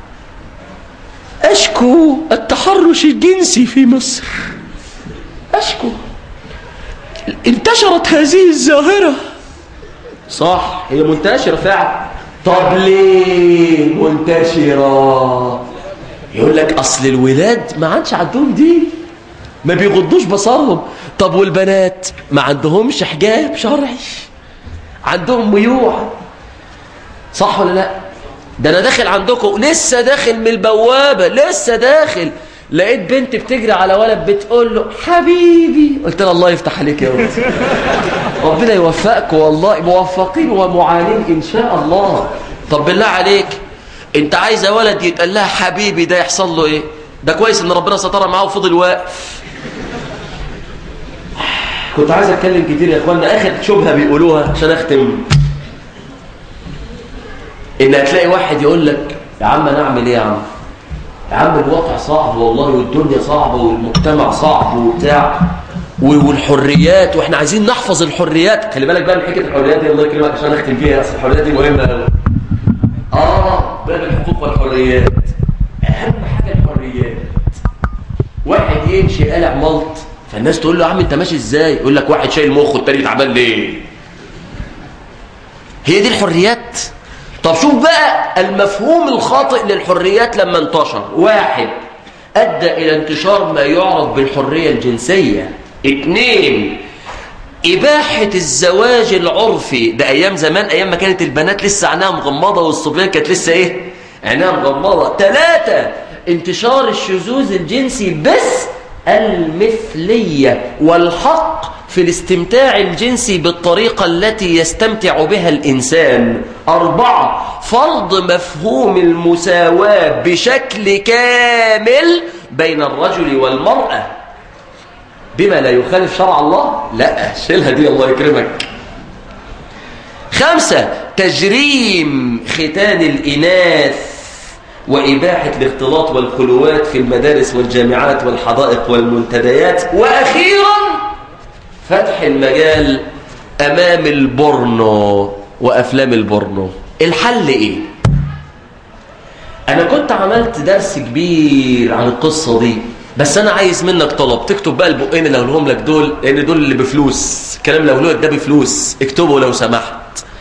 S3: أشكو التحرش الجنسي في مصر، أشكو انتشرت هذه الظاهرة. صح، هي منتشرة فعلا. طب ليه منتشرة؟ يقول لك أصل الولاد ما عادش عندهم دين، ما بيغضوش بصرهم. طب والبنات ما عندهمش حجاب شرعي، عندهم ميوع. صح ولا لا؟ ده أنا داخل عندكم لسه داخل من البوابة، لسه داخل لقيت بنت بتجري على ولد بتقول له حبيبي. قلت لها الله يفتح عليك يا ولد، ربنا يوفقك والله، موفقين ومعانين إن شاء الله. طب بالله عليك، انت عايزه ولد يتقال لها حبيبي، ده يحصل له ايه؟ ده كويس ان ربنا سترها معاه وفضل واقف. كنت عايز اتكلم كتير يا اخوانا. اخر شبهه بيقولوها عشان اختم، ان هتلاقي واحد يقول لك يا عم انا اعمل ايه يا عم؟ يا عم الواقع صعب والله، والدنيا صعبه، والمجتمع صعب وبتاع، والحريات، واحنا عايزين نحفظ الحريات. خلي بالك بقى من حكايه الحريات دي، الله يكرمك عشان اختم فيها، اصل الحريات دي مهمه قوي. اه باب الحقوق والحريات، اهم حاجه الحريات. واحد يمشي قالع ملط، فالناس تقول له يا عم انت ماشي ازاي؟ يقول لك واحد شايل مخه التاني تعبان ليه؟ هي دي الحريات؟ طب شوف بقى المفهوم الخاطئ للحريات لما انتشر. واحد، ادى الى انتشار ما يعرف بالحريه الجنسيه. اثنين، إباحة الزواج العرفي. ده أيام زمان، أيام ما كانت البنات لسه عينها مغمضة والصبيان كانت لسه إيه؟ عينها مغمضة. ثلاثة، انتشار الشذوذ الجنسي، بس المثلية والحق في الاستمتاع الجنسي بالطريقة التي يستمتع بها الإنسان. أربعة، فرض مفهوم المساواة بشكل كامل بين الرجل والمرأة بما لا يخالف شرع الله. لا شيلها دي الله يكرمك. خمسة، تجريم ختان الإناث وإباحة الاختلاط والخلوات في المدارس والجامعات والحدائق والمنتديات. وأخيرا فتح المجال أمام البورنو وأفلام البورنو. الحل إيه؟ أنا كنت عملت درس كبير عن القصة دي، بس أنا عايز منك طلب تكتب بقى البقين اللي هقولهم لك دول، لأن دول اللي بفلوس، الكلام اللي هقوله لك ده بفلوس، اكتبه لو سمحت.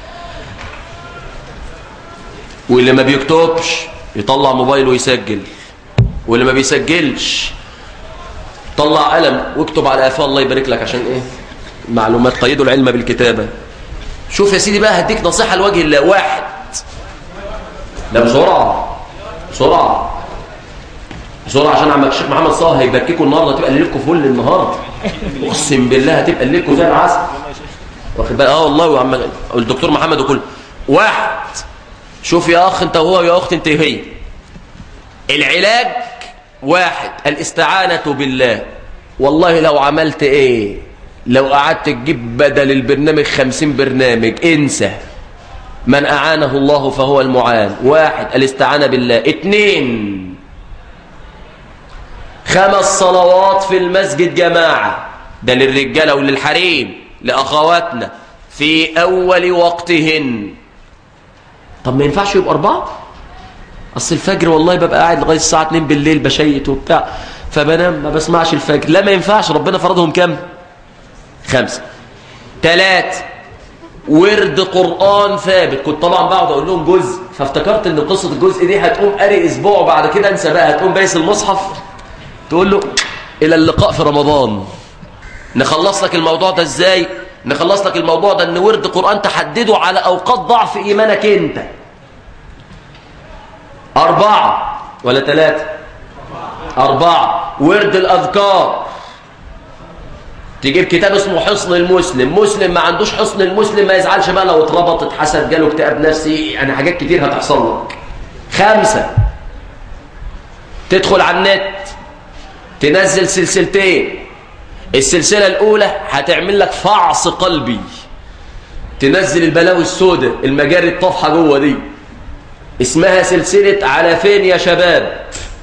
S3: واللي ما بيكتبش يطلع موبايله ويسجل، واللي ما بيسجلش طلع قلم واكتب على قفاه الله يبارك لك، عشان ايه؟ معلومات، قيدوا العلم بالكتابة. شوف يا سيدي بقى، هديك نصيحة لوجه الله. واحد، لا بسرعة بسرعة بسرعة عشان عمك الشيخ محمد صالح هيبكيكوا النهارده، تبقى ليلتكم فل النهارده، اقسم بالله هتبقى ليلتكم زي العسل، واخد بالك؟ اه والله، وعم الدكتور محمد وكل. واحد، شوف يا اخ انت وهو، يا اخت انت وهي، العلاج واحد، الاستعانة بالله. والله لو عملت ايه، لو قعدت تجيب بدل البرنامج خمسين برنامج، انسى. من اعانه الله فهو المعان. واحد، الاستعانة بالله. اتنين، خمس صلوات في المسجد جماعة، ده للرجالة وللحريم لأخواتنا في أول وقتهن. طب ما ينفعش يبقى أربعة؟ أصل الفجر والله ببقى قاعد لغاية الساعة اتنين بالليل بشيت وبتاع فبنام ما بسمعش الفجر. لا ما ينفعش، ربنا فرضهم كم؟ خمسة. تلات، ورد قرآن ثابت. كنت طبعا بقعد أقول لهم جزء، فافتكرت إن قصة الجزء دي هتقوم قاري أسبوع وبعد كده انسى بقى، هتقوم بايس المصحف تقول له إلى اللقاء في رمضان. نخلص لك الموضوع ده إزاي؟ نخلص لك الموضوع ده إن ورد قرآن تحدده على أوقات ضعف إيمانك أنت. أربعة ولا ثلاثة؟ أربعة. ورد الأذكار، تجيب كتاب اسمه حصن المسلم. مسلم ما عندوش حصن المسلم ما يزعلش بقى لو اتربط اتحسد جاله اكتئاب نفسي، يعني حاجات كتير هتحصل لك. خمسة، تدخل على النت تنزل سلسلتين. السلسلة الأولى هتعمل لك فعص قلبي، تنزل البلاوي السوداء المجاري الطافحة جوه دي، اسمها سلسلة على فين يا شباب،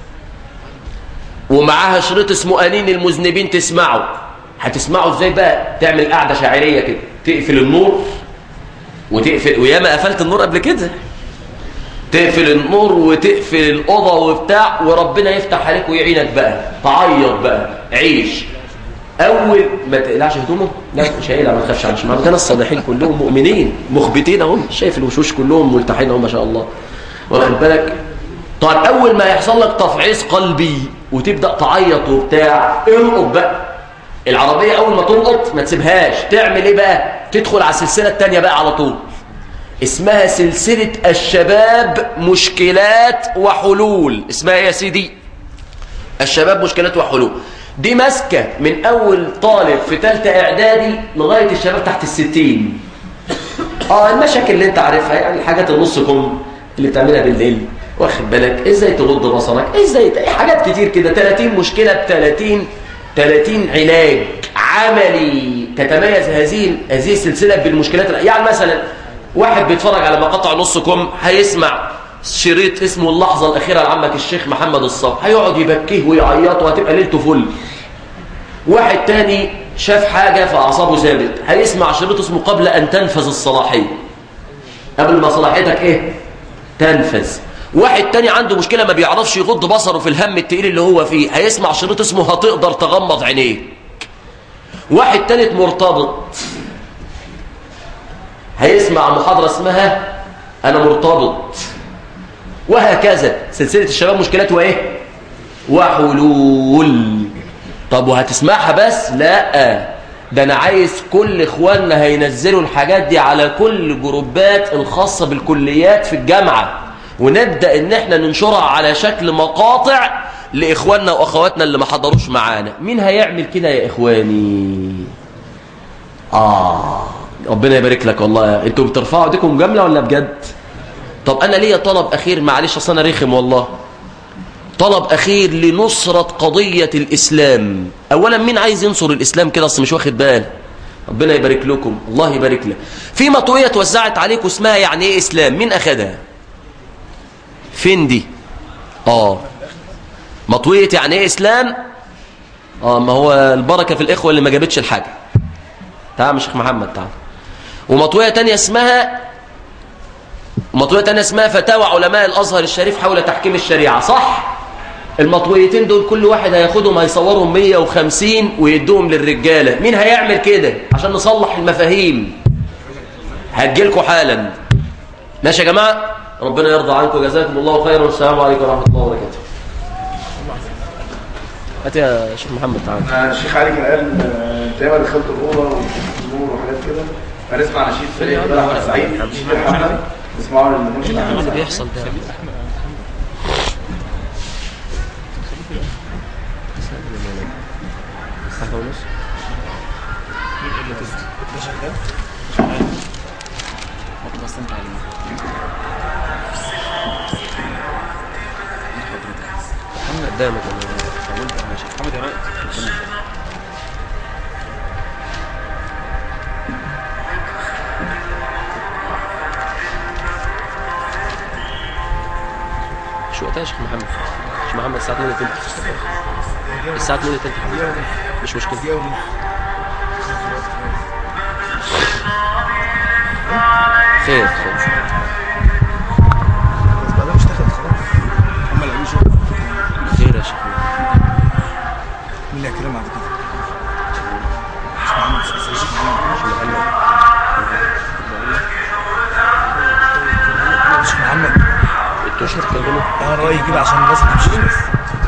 S3: ومعاها شريط اسمه أنين المذنبين تسمعه. هتسمعه ازاي بقى؟ تعمل قاعدة شاعرية كده، تقفل النور وتقفل، وياما قفلت النور قبل كده، تقفل النور وتقفل الأوضة وبتاع، وربنا يفتح عليك ويعينك بقى، تعيط بقى، عيش. أول ما تقلعش هدومه، لا مش هيقلع ما تخافش، عشان كان الصالحين كلهم مؤمنين مخبتين اهم، شايف الوشوش كلهم ملتحين اهم ما شاء الله، واخد بالك. طيب أول ما يحصل لك تفعيص قلبي وتبدأ تعيط وبتاع، ارقط بقى العربية. أول ما تلقط ما تسيبهاش، تعمل إيه بقى؟ تدخل على السلسلة التانية بقى على طول، اسمها سلسلة الشباب مشكلات وحلول. اسمها إيه يا سيدي؟ الشباب مشكلات وحلول. دي ماسكة من أول طالب في ثالثة إعدادي لغاية الشباب تحت الستين. آه المشاكل اللي أنت عارفها، يعني الحاجات النص كم اللي بتعملها بالليل، واخد بالك، إزاي تغض بصرك، إزاي حاجات كتير كده. ثلاثين مشكلة ب ثلاثين ثلاثين علاج عملي. تتميز هذه هذه السلسلة بالمشكلات. يعني مثلا واحد بيتفرج على مقاطع نص كم، هيسمع شريط اسمه اللحظة الأخيرة لعمك الشيخ محمد الصبح، هيقعد يبكيه ويعيط وهتبقى ليلته فل. واحد تاني شاف حاجة فأعصابه ثابت، هيسمع شريط اسمه قبل أن تنفذ الصلاحية، قبل ما صلاحيتك إيه؟ تنفذ. واحد تاني عنده مشكلة ما بيعرفش يغض بصره في الهم التقيل اللي هو فيه، هيسمع شريط اسمه هتقدر تغمض عينيك. واحد تالت مرتبط، هيسمع محاضرة اسمها أنا مرتبط. وهكذا سلسلة الشباب مشكلات وإيه؟ وحلول. طب وهتسمعها بس؟ لا، ده أنا عايز كل إخواننا هينزلوا الحاجات دي على كل جروبات الخاصة بالكليات في الجامعة، ونبدأ إن احنا ننشرها على شكل مقاطع لإخواننا وأخواتنا اللي ما حضروش معانا. مين هيعمل كده يا إخواني؟ آه ربنا يبارك لك والله. انتوا بترفعوا ايديكم جملة ولا بجد؟ طب أنا ليا طلب أخير، معلش أصل أنا رخم والله. طلب أخير لنصرة قضية الإسلام. أولا مين عايز ينصر الإسلام كده؟ أصل مش واخد بال. ربنا يبارك لكم، الله يبارك لك. في مطوية توزعت عليكم اسمها يعني إيه إسلام، مين أخدها؟ فين دي؟ آه مطوية يعني إيه إسلام؟ آه ما هو البركة في الإخوة اللي ما جابتش الحاجة. تعال يا شيخ محمد تعال. ومطوية تانية اسمها مطوية تانية اسمها فتاوى علماء الأزهر الشريف حول تحكيم الشريعة، صح؟ المطويتين دول كل واحد هياخدهم هيصورهم مية وخمسين ويدوهم للرجالة. مين هيعمل كده عشان نصلح المفاهيم؟ هتجيلكوا حالا. ماشي يا جماعة، ربنا يرضى عنكم، جزاكم الله خيرا، والسلام عليكم ورحمة الله وبركاته. هات يا شيخ محمد تعالى.
S2: الشيخ علي كان قال زي ما دخلت الأوضة والنور وحاجات كده، هنسمع نشيد فريق كده أحمد سعيد، نشيد الحملة، نسمعوا المنشد
S3: ايه اللي بيحصل ده؟ قدامك محمد يا رائد. شو وقتها يا شيخ محمد؟ شيخ محمد الساعة اتنين وتلت. الساعة اتنين وتلت حبيبي مش مشكلة. خير خير خير يا شيخ.
S2: مين اللي هيكلم بعد كده؟ مش محمد
S3: انتوا مش هتكلموا؟
S2: انا رأيي كده عشان الناس ما تمشيش بس.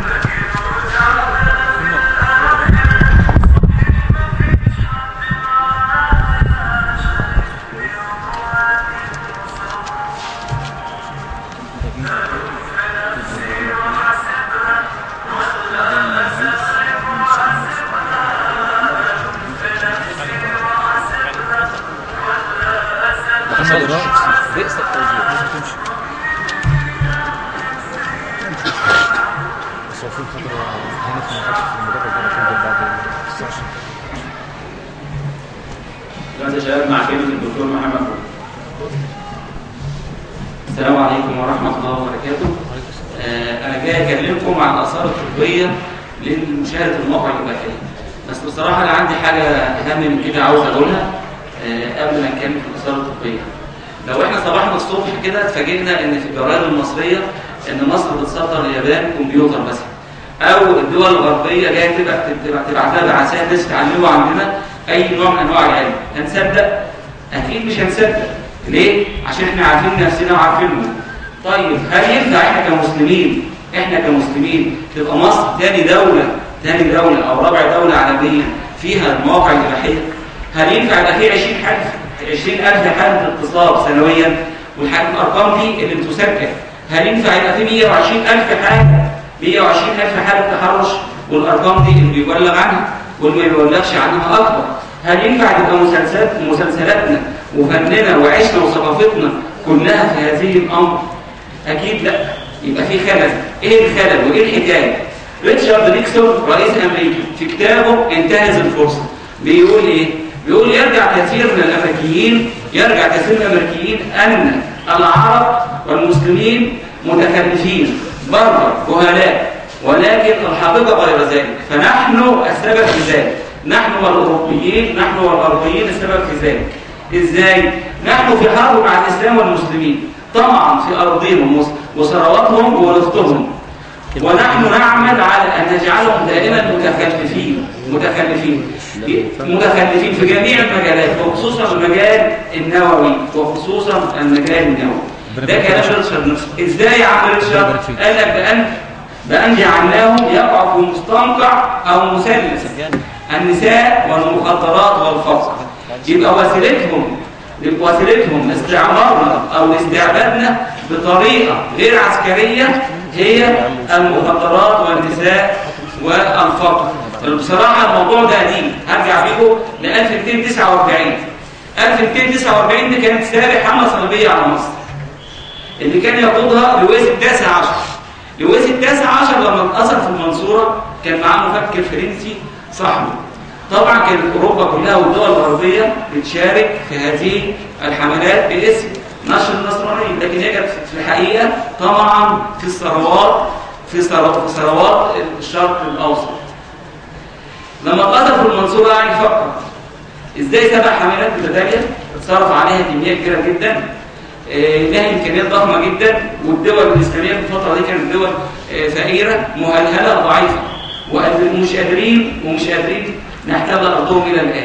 S3: بئس التوزيع.
S2: بس هو في خطر هنا في المحطة في المدرج ده عشان بعد الساعة عشرة.
S4: دلوقتي يا شباب مع كلمة الدكتور محمد. السلام عليكم ورحمة الله وبركاته. آه أنا جاي أكلمكم عن الآثار الطبية لمشاهدة الموقع الإباحي. بس بصراحة أنا عندي حاجة أهم من كده عاوز أقولها آه قبل ما نتكلم في الآثار الطبية. لو احنا صباحنا الصبح كده اتفاجئنا ان في الجرائد المصريه ان مصر بتصدر اليابان كمبيوتر مثلا، او الدول الغربيه جايه تبعت تبعت لها بعثات ناس يتعلموا عندنا اي نوع من انواع العلم، هنصدق؟ اكيد مش هنصدق. ليه؟ عشان احنا عارفين نفسنا وعارفينهم. طيب هل ينفع احنا كمسلمين احنا كمسلمين تبقى مصر ثاني دوله ثاني دوله او رابع دوله عالميه فيها المواقع الاباحيه؟ هل ينفع يبقى في عشرين ألف حالة اغتصاب سنويا والارقام دي اللي بتسجل؟ هل ينفع يبقى في مية وعشرين ألف حالة مية وعشرين ألف حالة تحرش والارقام دي اللي بيبلغ عنها واللي ما بيبلغش عنها اكبر؟ هل ينفع تبقى مسلسلات مسلسلاتنا وفننا وعيشنا وثقافتنا كلها في هذه الامر؟ اكيد لا. يبقى في خلل. ايه الخلل وايه الحكايه؟ ريتشارد نيكسون رئيس امريكا في كتابه انتهز الفرصه بيقول ايه؟ بيقول يرجع كثير من الامريكيين يرجع كثير من الامريكيين ان العرب والمسلمين متخلفين بربر جهلاء، ولكن الحقيقه غير ذلك، فنحن السبب في ذلك، نحن والاوروبيين نحن والغربيين السبب في ذلك. ازاي؟ نحن في حرب مع الاسلام والمسلمين طمعا في ارضهم وثرواتهم ورزقهم، ونحن نعمل على ان نجعلهم دائما متخلفين متخلفين متخلفين في جميع المجالات، وخصوصا المجال النووي وخصوصا المجال النووي. ده كلام ريتشارد نيكسون. ازاي يا عم ريتشارد؟ قال لك بان بان جعلناهم يقعوا في مستنقع او مثلث النساء والمخدرات والفقر. يبقى وسيلتهم وسيلتهم استعمارنا او استعبادنا بطريقه غير عسكريه هي المخدرات والنساء والفقر. بصراحه الموضوع ده قديم، هرجع بيكم ل ألف ومئتين وتسعة وأربعين. ألف ومئتين وتسعة وأربعين دي كانت سابق حمله صليبيه على مصر اللي كان يقودها لويس التاسع عشر. لويس التاسع عشر لما اتأثر في المنصوره كان معاه مفكر فرنسي صاحبه. طبعا كانت اوروبا كلها والدول الغربيه بتشارك في هذه الحملات باسم نشر النصرانيه، لكن هي كانت في الحقيقه طبعا في الثروات في ثروات الشرق الاوسط. لما اتأثر في المنصوره قاعد يفكر ازاي سبع حملات متتاليه اتصرف عليها كميه كبيره جدا لها امكانيات ضخمه جدا، والدول الاسلاميه في الفتره دي كانت دول فقيره مهلهله ضعيفه ومش قادرين ومش قادرين نحتل ارضهم الى الان.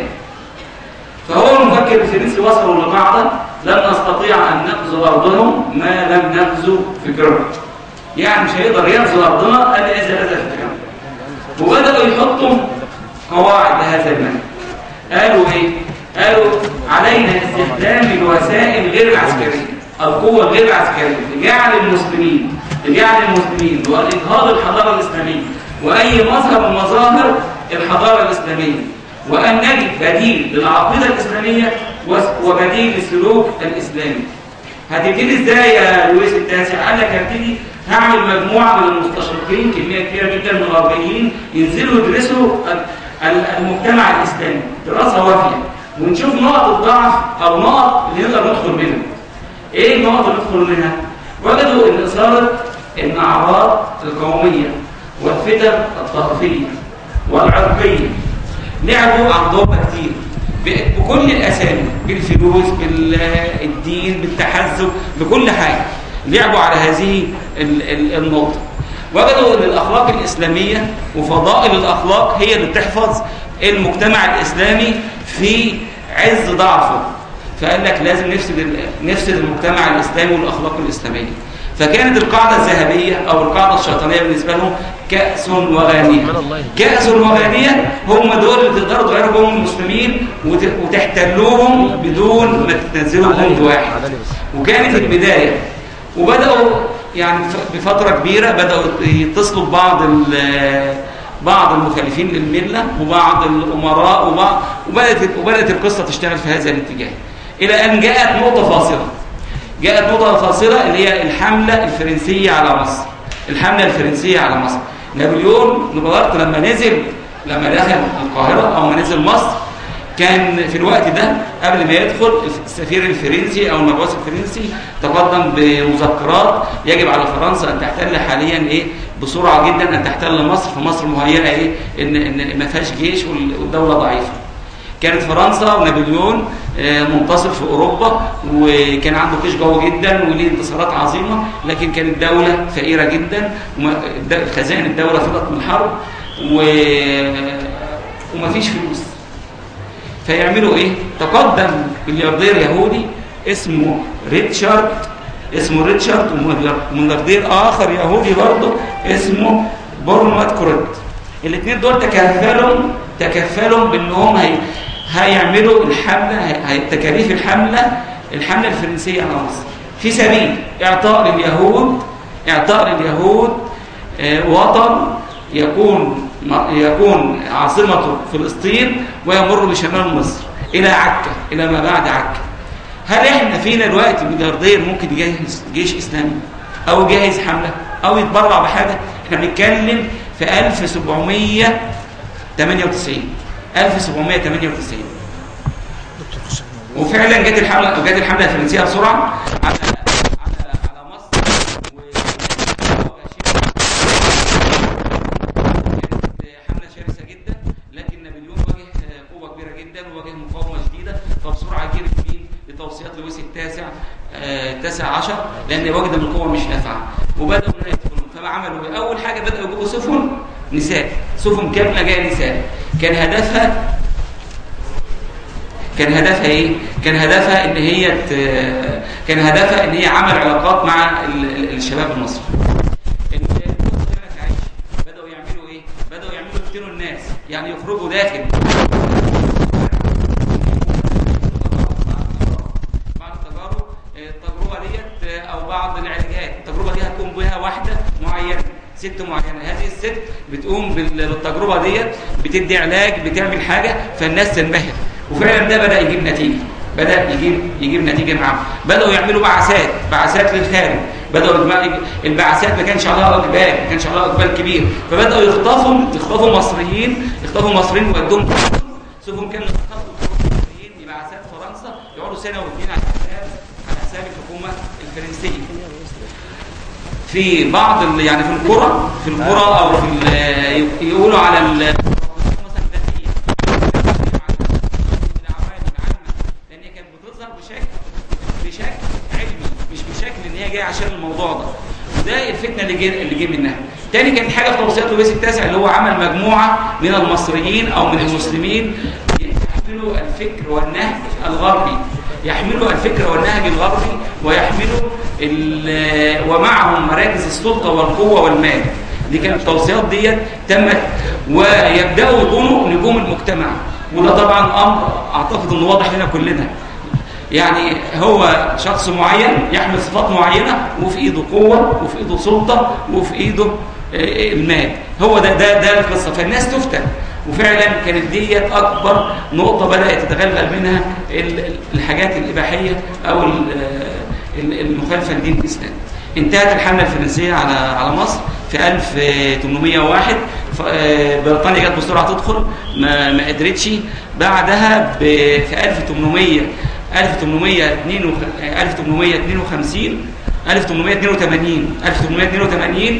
S4: فهو المفكر الفرنسي وصلوا لقاعده لن نستطيع ان نغزو ارضهم ما لم نغزو فكرهم. يعني مش هيقدر يغزو ارضنا الا اذا غزا فكرهم. وبداوا يحطوا قواعد لهذا المنهج. قالوا ايه؟ قالوا علينا استخدام الوسائل غير العسكريه، القوه غير العسكريه لجعل المسلمين لجعل المسلمين والاجهاض الحضاره الاسلاميه واي مظهر من مظاهر الحضاره الاسلاميه، وان نجد بديل للعقيده الاسلاميه وبديل للسلوك الاسلامي. هتبتدي ازاي يا لويس التاسع؟ قال لك هبتدي هعمل مجموعه من المستشرقين كميه كبيره جدا من الغربيين ينزلوا يدرسوا المجتمع الاسلامي دراسه وافيه، ونشوف نقط الضعف او نقط اللي نقدر ندخل منها. ايه النقط اللي ندخل منها؟ وجدوا ان اثاره الاعراض القوميه والفتن الطائفية والعرقية. لعبوا على الضربة كتير بكل الأسامي، بالفلوس، بالدين، بالتحزب، بكل حاجة. لعبوا على هذه النقطة. وجدوا أن الأخلاق الإسلامية وفضائل الأخلاق هي اللي بتحفظ المجتمع الإسلامي في عز ضعفه. فقال لك لازم نفسد نفسد المجتمع الإسلامي والأخلاق الإسلامية. فكانت القاعدة الذهبية أو القاعدة الشيطانية بالنسبة لهم كأس وغانية. كأس وغانية هم دول اللي تقدروا تغيروا بهم المسلمين وتحتلوهم بدون ما تنزلوا جند واحد. وكانت البداية. وبدأوا يعني بفترة كبيرة بدأوا يتصلوا ببعض بعض المخالفين للملة وبعض الأمراء وبعض وبدأت وبدأت القصة تشتغل في هذا الاتجاه، إلى أن جاءت نقطة فاصلة. جاءت نقطة فاصلة اللي هي الحملة الفرنسية على مصر. الحملة الفرنسية على مصر. نابليون بونابرت لما نزل لما دخل القاهرة أو ما نزل مصر، كان في الوقت ده قبل ما يدخل السفير الفرنسي أو المبعوث الفرنسي تقدم بمذكرات يجب على فرنسا أن تحتل حاليا إيه بسرعة جدا أن تحتل مصر، فمصر مهيئة إيه إن إن ما فيهاش جيش والدولة ضعيفة. كانت فرنسا ونابليون منتصر في أوروبا وكان عنده جيش قوي جدا وليه انتصارات عظيمة، لكن كانت دولة فقيرة جدا وخزائن الدولة فضت من الحرب وما فيش فلوس. فيعملوا ايه؟ تقدم ملياردير يهودي اسمه ريتشارد اسمه ريتشارد وملياردير اخر يهودي برضه اسمه بورنوات كوريت. الاثنين دول تكفلوا تكفلوا بان هم هي هيعملوا الحمله هي تكاليف الحمله الحمله الفرنسيه على مصر في سبيل اعطاء لليهود اعطاء لليهود وطن يكون يكون عاصمته فلسطين ويمر بشمال مصر الى عكا، الى ما بعد عكا. هل احنا فينا دلوقتي ملياردير ممكن يجهز جيش اسلامي او يجهز حمله او يتبرع بحاجه؟ احنا بنتكلم في ألف وسبعمية وثمانية وتسعين ألف وسبعمية وثمانية وتسعين وفعلا جت الحمله جت الحمله الفرنسيه بسرعه على على على مصر كانت حمله شرسه جدا، لكن نابليون واجه قوه كبيره جدا وواجه مقاومه شديده، فبسرعه جرت مين لتوصيات لويس التاسع التاسع عشر لان وجد ان القوه مش نافعه وبداوا يدخلوا. فما عملوا اول حاجه بداوا يجيبوا سفن نساء، سفن كامله جايه نساء. كان هدفها كان هدفها ايه؟ كان هدفها ان هي ت... كان هدفها ان هي عمل علاقات مع الشباب المصري. بداوا يعملوا ايه؟ بداوا يعملوا يفتنوا الناس، يعني يخرجوا داخل بعض التجارب التجربه ديت او بعض العلاجات. التجربه دي هتقوم بها واحده معينه، ست معينه. هذه الست بتقوم بالتجربه ديت، بتدي علاج، بتعمل حاجه، فالناس تنبهر. وفعلا ده بدا يجيب نتيجه، بدا يجيب يجيب نتيجه معاهم. بداوا يعملوا بعثات بعثات للخارج. بداوا البعثات ما كانش عليها اقبال ما كانش عليها اقبال كبير، فبداوا يخطفوا يخطفوا مصريين يخطفوا مصريين ويودوهم سفن كانوا يخطفوا مصريين لبعثات فرنسا، يقعدوا سنه واثنين على حساب على حساب الحكومه الفرنسيه. في بعض يعني في القرى في القرى او في يقولوا على ال عشان الموضوع ده، وده الفتنه اللي جه اللي جه منها. تاني كانت حاجه في توصيات لويس التاسع اللي هو عمل مجموعه من المصريين او من المسلمين يحملوا الفكر والنهج الغربي، يحملوا الفكر والنهج الغربي ويحملوا ومعهم مراكز السلطه والقوه والمال. دي كانت التوصيات ديت تمت، ويبداوا يكونوا نجوم المجتمع. وده طبعا امر اعتقد انه واضح لنا كلنا، يعني هو شخص معين يحمل صفات معينة وفي ايده قوة وفي ايده سلطة وفي ايده المال. هو ده ده ده القصة. فالناس تفتن، وفعلا كانت ديت اكبر نقطة بدأت تتغلغل منها الحاجات الإباحية او المخالفة لدين الإسلام. انتهت الحملة الفرنسية على على مصر في ألف وثمانمائة وواحد. بريطانيا جت بسرعة تدخل، ما ما قدرتش. بعدها في ألف وثمانمائة ألف وثمانمائة واثنين وخمسين ألف وثمانمائة واثنين وثمانين ألف وثمانمائة واثنين وثمانين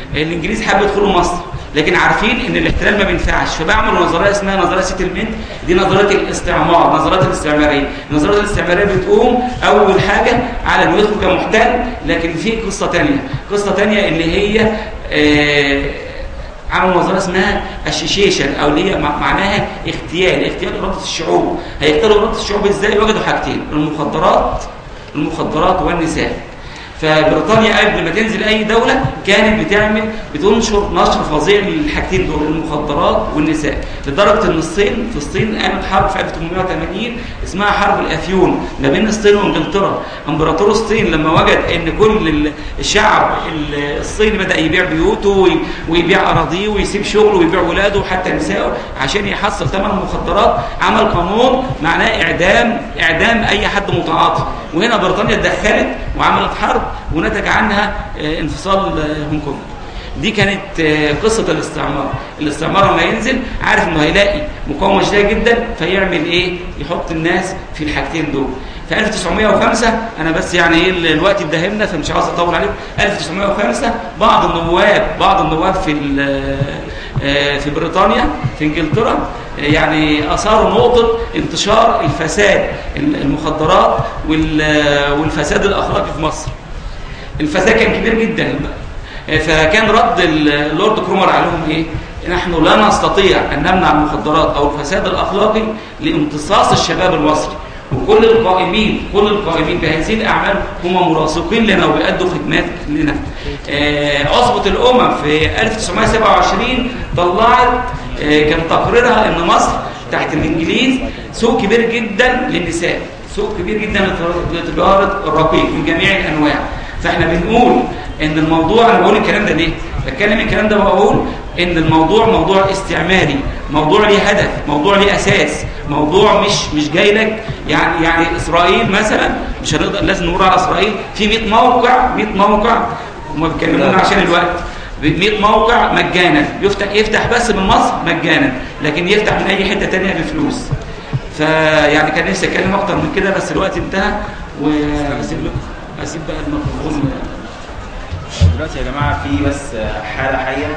S4: الانجليز حابب يدخلوا مصر، لكن عارفين ان الاحتلال ما بينفعش، فبعملوا نظريه اسمها نظريه سيتلمنت. دي نظريه الاستعمار، نظريه الاستعماريه. النظريه الاستعماريه بتقوم اول حاجه على انه يدخل كمحتل، لكن في قصه ثانيه، قصه ثانيه اللي هي آه عملوا نظريه اسمها الشيشيشن، او اللي هي معناها اغتيال، اغتيال اراده الشعوب. هيقتلوا اراده الشعوب ازاي؟ وجدوا حاجتين، المخدرات المخدرات والنساء. فبريطانيا قبل ما تنزل اي دوله كانت بتعمل بتنشر نشر فظيع للحاجتين دول، المخدرات والنساء، لدرجه ان الصين في الصين قامت حرب في ألف وثمانمائة وثمانين اسمها حرب الافيون ما بين الصين وانجلترا. امبراطور الصين لما وجد ان كل الشعب الصيني بدا يبيع بيوته ويبيع اراضيه ويسيب شغله ويبيع ولاده وحتى نسائه عشان يحصل ثمن المخدرات، عمل قانون معناه اعدام اعدام اي حد متعاطي. وهنا بريطانيا اتدخلت وعملت حرب ونتج عنها انفصال هونج كونج. دي كانت قصة الاستعمار. الاستعمار لما ينزل عارف انه هيلاقي مقاومة شديدة جدا، فيعمل ايه؟ يحط الناس في الحاجتين دول. في ألف وتسعمائة وخمسة انا بس يعني ايه الوقت اتدهمنا فمش عاوز اطول عليكم. ألف وتسعمائة وخمسة بعض النواب بعض النواب في في بريطانيا في انجلترا يعني اثاروا نقطة انتشار الفساد المخدرات والفساد الاخلاقي في مصر. الفساد كان كبير جدا، فكان رد اللورد كرومر عليهم ايه؟ نحن لا نستطيع ان نمنع المخدرات او الفساد الاخلاقي لامتصاص الشباب المصري، وكل القائمين كل القائمين بهذه الاعمال هم مرافقين لنا وبيأدوا خدمات لنا. عصبة الامم في ألف وتسعمائة وسبعة وعشرين طلعت كان تقريرها ان مصر تحت الانجليز سوق كبير جدا للنساء، سوق كبير جدا لتجاره الرقيق من جميع الانواع. فاحنا بنقول ان الموضوع، انا بقول الكلام ده ليه؟ بتكلم الكلام ده بقول ان الموضوع موضوع استعماري، موضوع ليه هدف، موضوع ليه اساس، موضوع مش مش جاي لك يعني يعني اسرائيل مثلا مش هنقدر لازم نقول على اسرائيل في مئة موقع مئة موقع هم بيتكلمونا عشان الوقت، مئة موقع مجانا يفتح يفتح بس من مصر مجانا، لكن يفتح من اي حته ثانيه بفلوس. فيعني كان نفسي اتكلم اكتر من كده بس الوقت انتهى، واسيب اسيب بقى الميكروفون.
S5: دلوقتي يا جماعه في بس حاله حيه،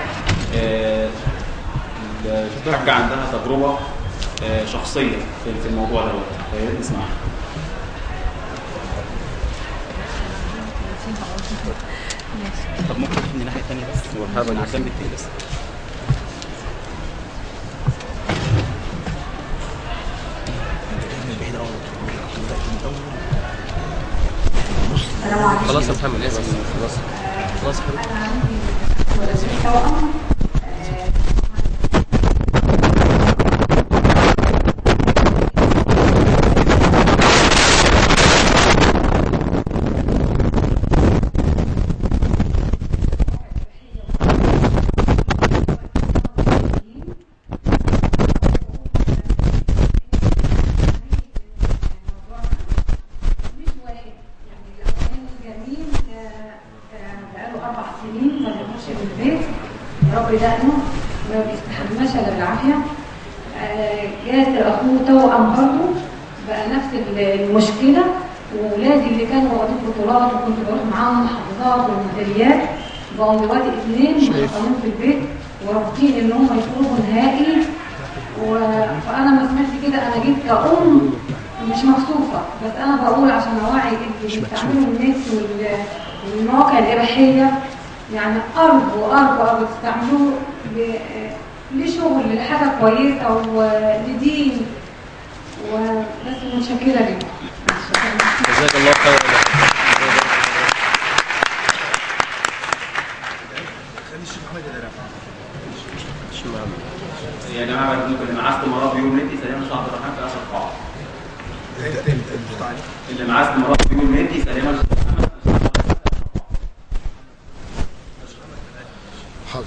S5: الحاجه عندها تجربه شخصيه في الموضوع ده، فيا ريت نسمعها. طب ممكن من الناحيه الثانيه بس والحرب عشان بتقل بس.
S6: خلاص يا محمد اسف خلاص خلاص
S7: دقنه ما بيستحملش الا بالعافيه. جات اخوه توأم برضه بقى نفس المشكله، واولادي اللي كانوا واخدين بطولات وكنت بروح معاهم محافظات وميداليات بقوا دلوقتي اثنين محطمين في البيت ورافضين ان هم يخرجوا نهائي. فانا ما سمعت كده انا جيت كأم مش مكسوفه، بس انا بقول عشان اوعي اللي بيستعملوا النت والمواقع الاباحيه، يعني أرجو أرجو أرجو تستعملوه لشغل لحاجة كويسة ولدين وبس. متشكرة لكم.
S6: جزاك الله خير.
S5: يا جماعة اللي معاه استمارات بيقول نتي سليمان شعب الرحمن في آخر قاعة. اللي معاه استمارات بيقول نتي سليمان شعب الرحمن.
S2: حاضر.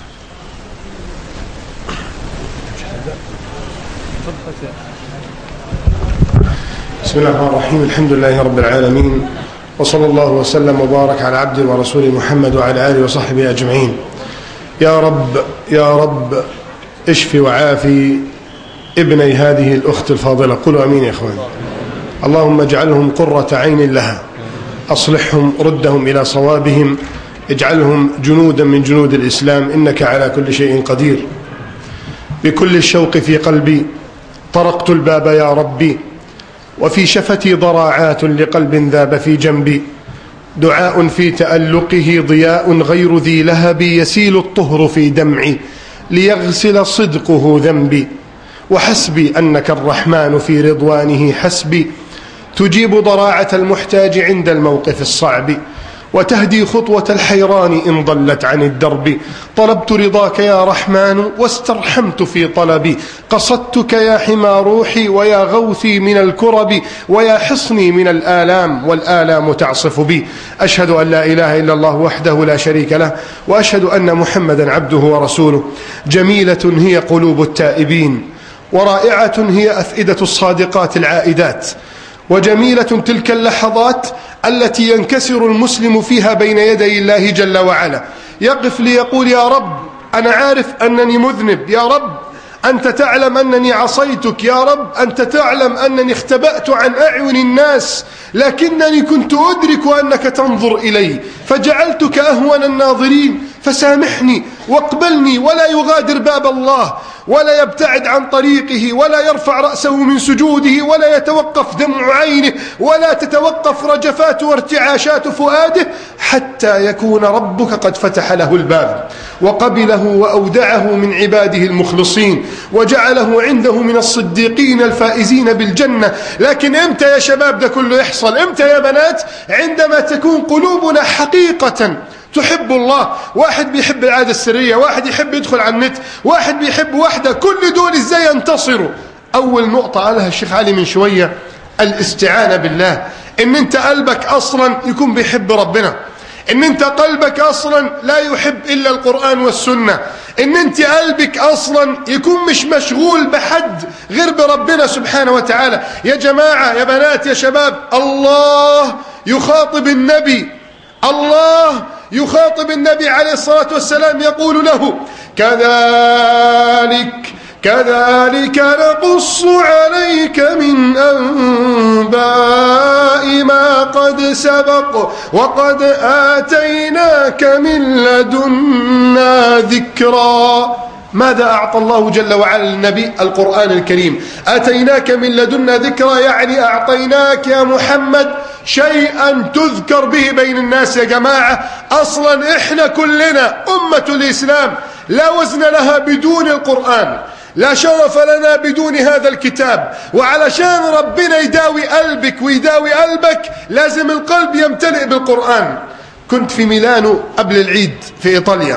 S8: بسم الله الرحمن الرحيم، الحمد لله رب العالمين، وصلى الله وسلم وبارك على عبده ورسوله محمد وعلى آله وصحبه أجمعين. يا رب يا رب اشفي وعافي ابني هذه الأخت الفاضلة، قولوا أمين يا إخوان. اللهم اجعلهم قرة عين لها، أصلحهم ردهم إلى صوابهم، اجعلهم جنودا من جنود الإسلام إنك على كل شيء قدير. بكل الشوق في قلبي طرقت الباب يا ربي، وفي شفتي ضراعات لقلب ذاب في جنبي، دعاء في تألقه ضياء غير ذي لهب، يسيل الطهر في دمعي ليغسل صدقه ذنبي، وحسبي أنك الرحمن في رضوانه حسبي، تجيب ضراعة المحتاج عند الموقف الصعب، وتهدي خطوة الحيران إن ضلت عن الدرب. طلبت رضاك يا رحمن واسترحمت في طلبي، قصدتك يا حمى روحي ويا غوثي من الكرب، ويا حصني من الآلام والآلام تعصف بي. أشهد أن لا إله إلا الله وحده لا شريك له، وأشهد أن محمدا عبده ورسوله. جميلة هي قلوب التائبين، ورائعة هي أفئدة الصادقات العائدات، وجميلة تلك اللحظات التي ينكسر المسلم فيها بين يدي الله جل وعلا، يقف ليقول يا رب أنا عارف أنني مذنب، يا رب أنت تعلم أنني عصيتك، يا رب أنت تعلم أنني اختبأت عن أعين الناس، لكنني كنت أدرك أنك تنظر إلي فجعلتك أهون الناظرين، فسامحني واقبلني. ولا يغادر باب الله، ولا يبتعد عن طريقه، ولا يرفع رأسه من سجوده، ولا يتوقف دمع عينه، ولا تتوقف رجفات وارتعاشات فؤاده، حتى يكون ربك قد فتح له الباب وقبله وأودعه من عباده المخلصين، وجعله عنده من الصديقين الفائزين بالجنة. لكن امتى يا شباب ده كله يحصل؟ امتى يا بنات؟ عندما تكون قلوبنا حقيقة تحب الله. واحد بيحب العادة السرية، واحد يحب يدخل على النت، واحد بيحب واحدة، كل دول ازاي ينتصروا؟ أول نقطة قالها الشيخ علي من شوية الاستعانة بالله، ان انت قلبك أصلا يكون بيحب ربنا، ان انت قلبك أصلا لا يحب إلا القرآن والسنة، ان انت قلبك أصلا يكون مش مشغول بحد غير بربنا سبحانه وتعالى. يا جماعة، يا بنات، يا شباب، الله يخاطب النبي، الله يخاطب النبي عليه الصلاة والسلام يقول له كذلك كذلك نقص عليك من أنباء ما قد سبق وقد آتيناك من لدنا ذكرا. ماذا أعطى الله جل وعلا للنبي؟ القرآن الكريم. آتيناك من لدنا ذكرا يعني أعطيناك يا محمد شيئا تذكر به بين الناس. يا جماعة، أصلا إحنا كلنا أمة الإسلام لا وزن لها بدون القرآن، لا شرف لنا بدون هذا الكتاب. وعلشان ربنا يداوي قلبك ويداوي قلبك لازم القلب يمتلئ بالقرآن. كنت في ميلانو قبل العيد في إيطاليا،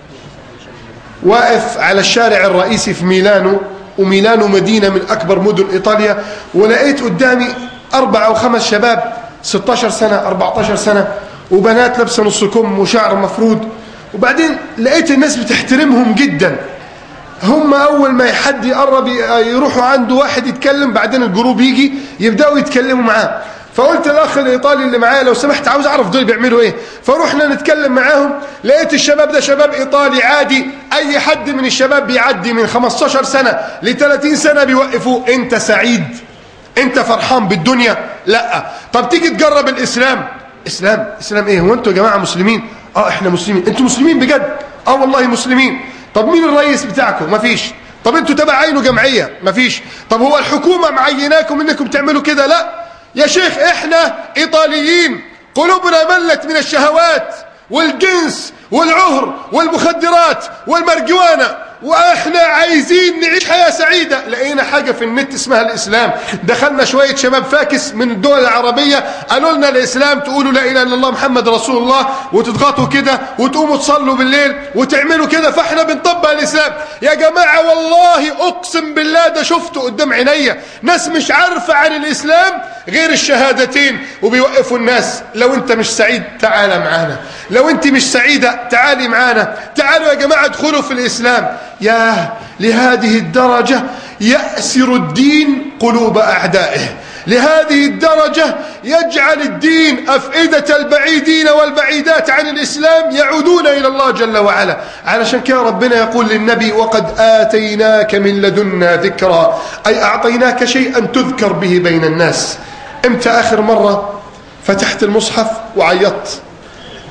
S8: واقف على الشارع الرئيسي في ميلانو، وميلانو مدينة من أكبر مدن إيطاليا، ولقيت قدامي أربع أو خمس شباب ستة عشر سنة أربعة عشر سنة، وبنات لابسه نص كم وشعر مفرود. وبعدين لقيت الناس بتحترمهم جدا. هم أول ما حد يقرب يروحوا عنده واحد يتكلم، بعدين الجروب يجي يبدأوا يتكلموا معاه. فقلت الأخ الإيطالي اللي معايا لو سمحت عاوز أعرف دول بيعملوا إيه. فروحنا نتكلم معاهم، لقيت الشباب ده شباب إيطالي عادي، أي حد من الشباب بيعدي من خمسة عشر سنة ل ثلاثين سنة بيوقفوه. أنت سعيد؟ أنت فرحان بالدنيا؟ لا. طب تيجي تجرب الإسلام. إسلام إسلام إيه؟ هو أنتوا يا جماعة مسلمين؟ آه إحنا مسلمين. أنتوا مسلمين بجد؟ آه والله مسلمين. طب مين الرئيس بتاعكم؟ مفيش. طب أنتوا تبع عينه جمعية؟ مفيش. طب هو الحكومة معيناكم إنكم تعملوا كده؟ لا يا شيخ، إحنا إيطاليين قلوبنا ملت من الشهوات والجنس والعهر والمخدرات والمرجوانة، وإحنا عايزين نعيش حياة سعيدة. لقينا حاجة في النت اسمها الإسلام، دخلنا شوية شباب فاكس من الدول العربية قالوا لنا الإسلام تقولوا لا إله إلا الله محمد رسول الله، وتضغطوا كده وتقوموا تصلوا بالليل وتعملوا كده، فإحنا بنطبق الإسلام. يا جماعة والله أقسم بالله ده شفته قدام عينيا، ناس مش عارفة عن الإسلام غير الشهادتين وبيوقفوا الناس. لو أنت مش سعيد تعال معانا، لو أنت مش سعيدة تعالي معانا، تعالوا يا جماعة ادخلوا في الإسلام. يا لهذه الدرجة يأسر الدين قلوب أعدائه، لهذه الدرجة يجعل الدين أفئدة البعيدين والبعيدات عن الإسلام يعودون إلى الله جل وعلا. علشان كده ربنا يقول للنبي وقد آتيناك من لدنا ذكرا، أي أعطيناك شيئا تذكر به بين الناس. امتى آخر مرة فتحت المصحف وعيطت؟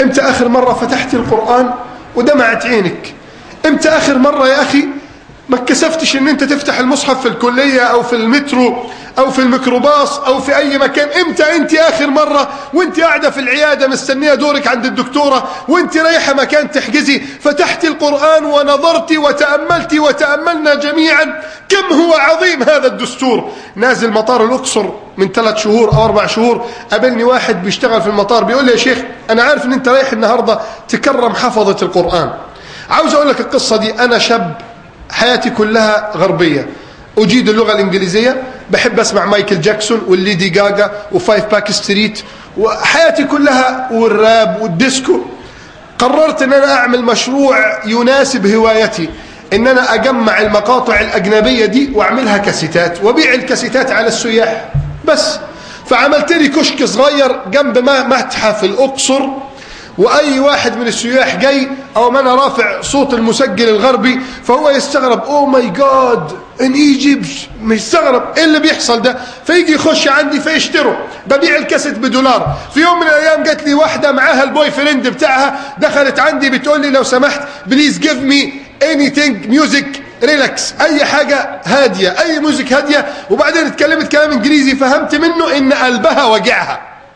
S8: امتى آخر مرة فتحت القرآن ودمعت عينك؟ امتى آخر مرة يا أخي ما اتكسفتش ان انت تفتح المصحف في الكلية او في المترو او في الميكروباص او في اي مكان؟ امتى انت اخر مرة وانت قاعدة في العيادة مستنية دورك عند الدكتورة وانت رايحة مكان تحجزي فتحت القرآن ونظرت وتأملت وتأملنا جميعا كم هو عظيم هذا الدستور؟ نازل مطار الأقصر من ثلاث شهور او اربع شهور قابلني واحد بيشتغل في المطار بيقول لي يا شيخ انا عارف ان انت رايح النهاردة تكرم حفظة القرآن. عاوز اقول لك القصة دي، انا شاب حياتي كلها غربية، أجيد اللغة الإنجليزية، بحب أسمع مايكل جاكسون والليدي جاجا وفايف باك ستريت وحياتي كلها والراب والديسكو. قررت أن أنا أعمل مشروع يناسب هوايتي، أن أنا أجمع المقاطع الأجنبية دي وأعملها كاسيتات وبيع الكاسيتات على السياح بس. فعملت لي كشك صغير جنب متحف الأقصر، وأي واحد من السياح جاي أو ما أنا رافع صوت المسجل الغربي فهو يستغرب أوه ماي جاد إن إيجيبت، مستغرب إيه اللي بيحصل ده، فيجي يخش عندي فيشتروا. ببيع الكاسيت بدولار. في يوم من الأيام جات لي واحدة معاها البوي فريند بتاعها دخلت عندي بتقول لي لو سمحت بليز جيف مي anything ميوزك ريلاكس، أي حاجة هادية، أي موزيك هادية. وبعدين اتكلمت كلام إنجليزي فهمت منه إن قلبها وجعها.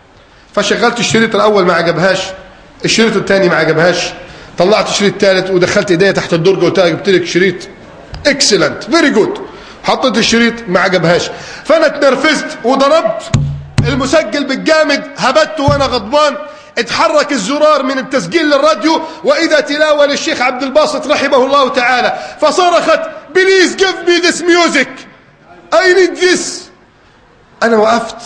S8: فشغلت الشريط الأول ما عجبهاش، الشريط الثاني ما عجبهاش، طلعت الشريط الثالث ودخلت ايديا تحت الدرج وقلت لها جبت لك شريط اكسلنت فيري جود. حطيت الشريط ما عجبهاش، فانا اتنرفزت وضربت المسجل بالجامد، هبت وانا غضبان. اتحرك الزرار من التسجيل للراديو واذا تلاوه للشيخ عبد الباسط رحمه الله تعالى، فصرخت بليز جيف مي ذس ميوزك اي نيد ذس. انا وقفت،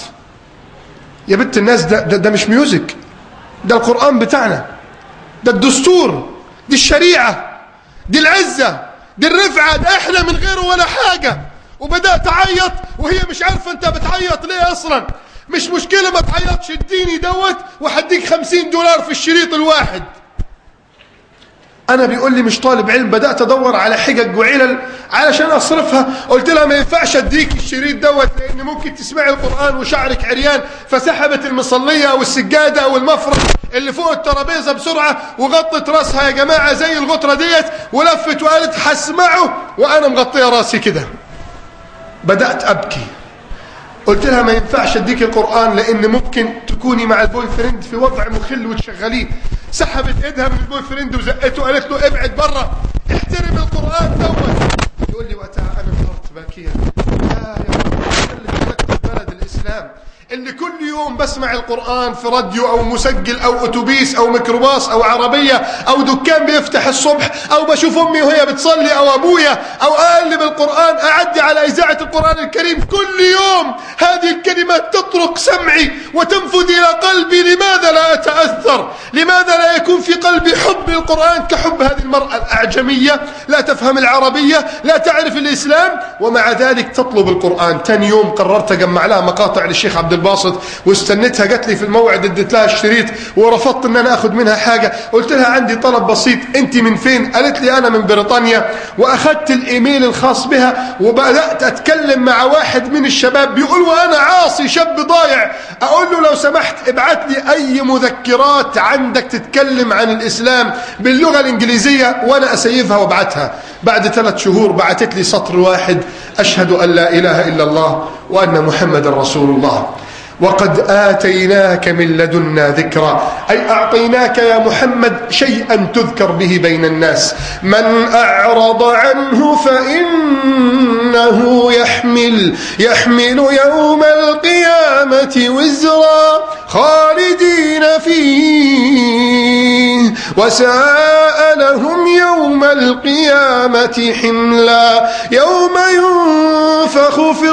S8: يا بنت الناس ده, ده ده مش ميوزك، ده القرآن بتاعنا، ده الدستور، دي الشريعة، دي العزة، دي الرفعة، ده احنا من غيره ولا حاجة. وبدأت أعيط وهي مش عارفة انت بتعيط ليه اصلا. مش مشكلة ما تعيطش، اديني دوت وحديك خمسين دولار في الشريط الواحد. أنا بيقول لي مش طالب علم، بدأت أدور على حجج وعلل علشان أصرفها. قلت لها ما ينفعش أديك الشريط دوت لأن ممكن تسمعي القرآن وشعرك عريان. فسحبت المصلية أو السجادة أو المفرش اللي فوق الترابيزة بسرعة وغطت راسها يا جماعة زي الغطرة ديت ولفت وقالت حسمعه وأنا مغطية راسي كده. بدأت أبكي. قلت لها ما ينفعش أديك القرآن لأن ممكن تكوني مع البوي فريند في وضع مخل وتشغليه. سحبت ايدها من البوي فريند وزقته وقالت له ابعد بره، احترم القرآن دوت. يقول لي وقتها انا انهارت باكيا. يا يا رب اللي خلقت بلد الاسلام اللي كل يوم بسمع القرآن في راديو او مسجل او اتوبيس او ميكروباص او عربية او دكان بيفتح الصبح او بشوف امي وهي بتصلي او ابويا او اقلب القرآن اعدي على اذاعة القرآن الكريم كل يوم هذه الكلمات تطرق سمعي وتنفذ الى قلبي. لماذا لا اتأثر؟ لماذا لا يكون في قلبي حب للقرآن كحب هذه المرأة الأعجمية لا تفهم العربية لا تعرف الإسلام ومع ذلك تطلب القرآن؟ ثاني يوم قررت اجمع لها مقاطع للشيخ عبد الباسط واستنيتها، جت لي في الموعد اديت لها الشريط ورفضت ان انا اخذ منها حاجة. قلت لها عندي طلب بسيط، انت من فين؟ قالت لي انا من بريطانيا. واخذت الايميل الخاص بها وبدأت اتكلم مع واحد من الشباب بيقول وانا عاصي شاب ضايع، اقول له لو سمحت ابعت لي اي مذكرات عندك تتكلم عن الاسلام باللغة الانجليزية وانا اسيفها وابعتها. بعد ثلاث شهور بعتت لي سطر واحد: اشهد ان لا اله الا الله وان محمد رسول الله وقد آتيناك من لدنا ذكرا، أي أعطيناك يا محمد شيئا تذكر به بين الناس. من أعرض عنه فإنه يحمل يحمل يوم القيامة وزرا خالدين فيه وساء لهم يوم القيامة حملا. يوم ينفخ في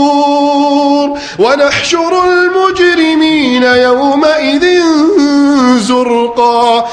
S8: الصور ونحشر المجرمين يومئذ زرقا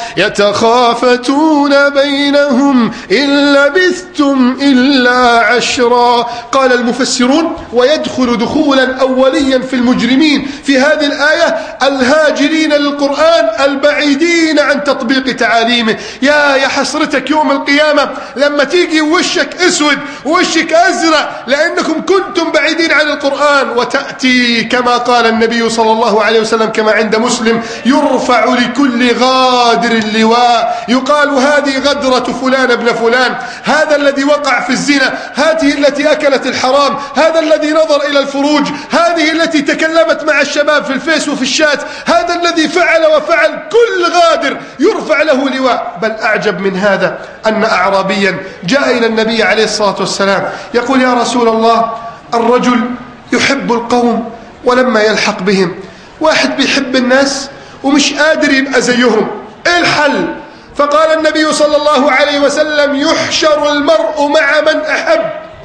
S8: يتخافتون بينهم إن لبثتم إلا عشرا. قال المفسرون: ويدخل دخولا أوليا في المجرمين في هذه الآية الهاجرين للقرآن البعيدين عن تطبيق تعاليمه. يا يا حسرتك يوم القيامة لما تيجي وشك اسود ووشك أزرق لأنكم كنتم بعيدين عن القرآن، وتأتي كما قال النبي صلى الله عليه وسلم كما عند مسلم: يرفع لكل غادر اللواء، يقال هذه غدرة فلان ابن فلان، هذا الذي وقع في الزنا، هذه التي أكلت الحرام، هذا الذي نظر إلى الفروج، هذه التي تكلمت مع الشباب في الفيس وفي الشات، هذا الذي فعل وفعل. كل غادر يرفع له لواء. بل أعجب من هذا أن أعرابيا جاء إلى النبي عليه الصلاة والسلام يقول: يا رسول الله، الرجل يحب القوم ولما يلحق بهم، واحد بيحب الناس ومش قادر يبقى زيهم، إيه الحل؟ فقال النبي صلى الله عليه وسلم: يحشر المرء مع من أحب.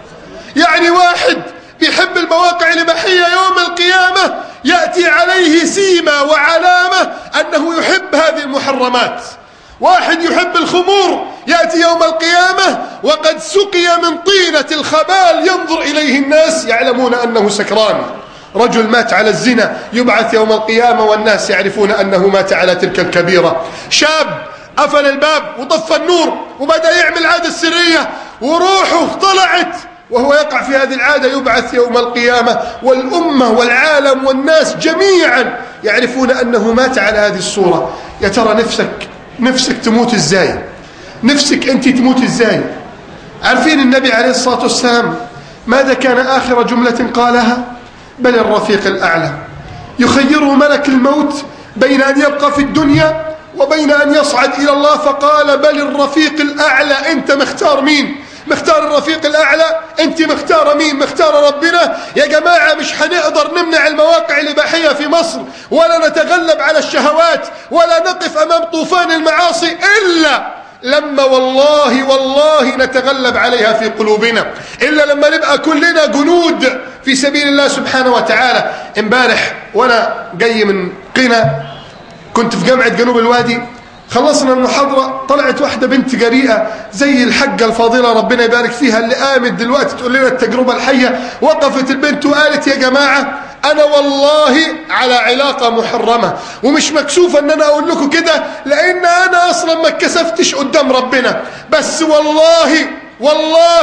S8: يعني واحد بيحب المواقع الإباحية يوم القيامة يأتي عليه سيمة وعلامة أنه يحب هذه المحرمات. واحد يحب الخمور يأتي يوم القيامة وقد سقي من طينة الخبال ينظر إليه الناس يعلمون أنه سكران. رجل مات على الزنا يبعث يوم القيامة والناس يعرفون أنه مات على تلك الكبيرة. شاب قفل الباب وطفى النور وبدأ يعمل عادة سرية وروحه طلعت وهو يقع في هذه العادة، يبعث يوم القيامة والأمة والعالم والناس جميعا يعرفون أنه مات على هذه الصورة. يا ترى نفسك نفسك تموت ازاي؟ نفسك أنت تموت ازاي؟ عارفين النبي عليه الصلاة والسلام ماذا كان آخر جملة قالها؟ بل الرفيق الأعلى. يخيره ملك الموت بين أن يبقى في الدنيا وبين أن يصعد إلى الله، فقال: بل الرفيق الأعلى. أنت مختار مين؟ مختار الرفيق الأعلى؟ أنت مختار مين؟ مختار ربنا. يا جماعة مش هنقدر نمنع المواقع الإباحية في مصر ولا نتغلب على الشهوات ولا نقف أمام طوفان المعاصي إلا لما والله والله نتغلب عليها في قلوبنا، إلا لما نبقى كلنا جنود في سبيل الله سبحانه وتعالى. امبارح وأنا جاي من قنا كنت في جامعة جنوب الوادي، خلصنا المحاضرة طلعت واحدة بنت جريئة زي الحجة الفاضلة ربنا يبارك فيها اللي قامت دلوقتي تقول لنا التجربة الحية. وقفت البنت وقالت: يا جماعة أنا والله على علاقة محرمة ومش مكسوفة أن أنا أقول لكم كده لأن أنا أصلا ما اتكسفتش قدام ربنا، بس والله والله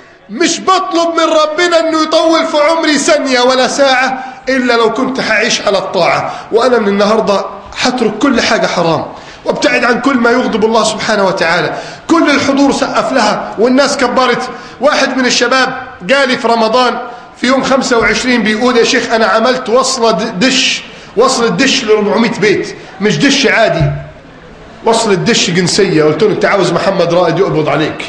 S8: مش بطلب من ربنا أنه يطول في عمري ثانية ولا ساعة إلا لو كنت هعيش على الطاعة. وأنا من النهاردة هترك كل حاجة حرام وابتعد عن كل ما يغضب الله سبحانه وتعالى. كل الحضور سقف لها والناس كبرت. واحد من الشباب قالي في رمضان في يوم خمسة وعشرين بيقول: يا شيخ أنا عملت وصلة دش وصلة دش ل أربعمائة بيت، مش دش عادي، وصلة دش جنسية. قلت له: أنت عاوز محمد رائد يقبض عليك.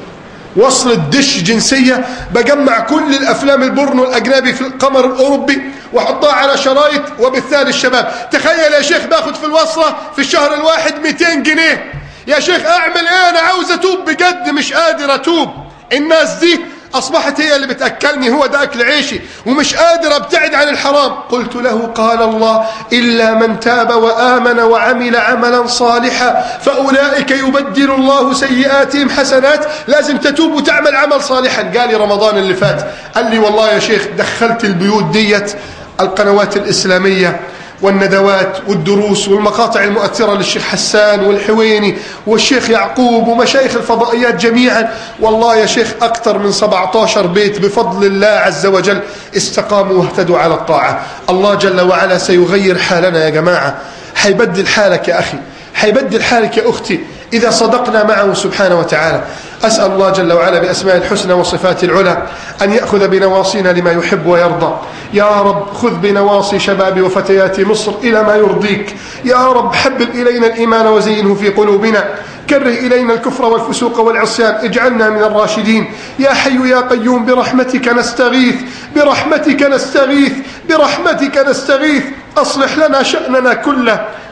S8: وصلة دش جنسية، بجمع كل الأفلام البورنو الأجنبي في القمر الأوروبي وحطها على شرايط وبالثاني الشباب. تخيل يا شيخ باخد في الوصلة في الشهر الواحد مئتين جنيه. يا شيخ أعمل إيه؟ أنا عاوز أتوب بجد مش قادر أتوب. الناس دي أصبحت هي اللي بتأكلني، هو ده أكل عيشي ومش قادر أبتعد عن الحرام. قلت له: قال الله: إلا من تاب وآمن وعمل عملا صالحا فأولئك يبدل الله سيئاتهم حسنات. لازم تتوب وتعمل عمل صالحا. قال لي رمضان اللي فات قال لي: والله يا شيخ دخلت البيوت ديت القنوات الإسلامية والندوات والدروس والمقاطع المؤثرة للشيخ حسان والحويني والشيخ يعقوب ومشايخ الفضائيات جميعا. والله يا شيخ أكثر من سبعة عشر بيت بفضل الله عز وجل استقاموا واهتدوا على الطاعة. الله جل وعلا سيغير حالنا يا جماعة، حيبدل حالك يا أخي، حيبدل حالك يا أختي إذا صدقنا معه سبحانه وتعالى. أسأل الله جل وعلا بأسماء الحسنى وصفات العلى أن يأخذ بنواصينا لما يحب ويرضى. يا رب خذ بنواصي شباب وفتيات مصر إلى ما يرضيك. يا رب حبب إلينا الإيمان وزينه في قلوبنا، كره إلينا الكفر والفسوق والعصيان، اجعلنا من الراشدين. يا حي يا قيوم برحمتك نستغيث، برحمتك نستغيث، برحمتك نستغيث. أصلح لنا شأننا كله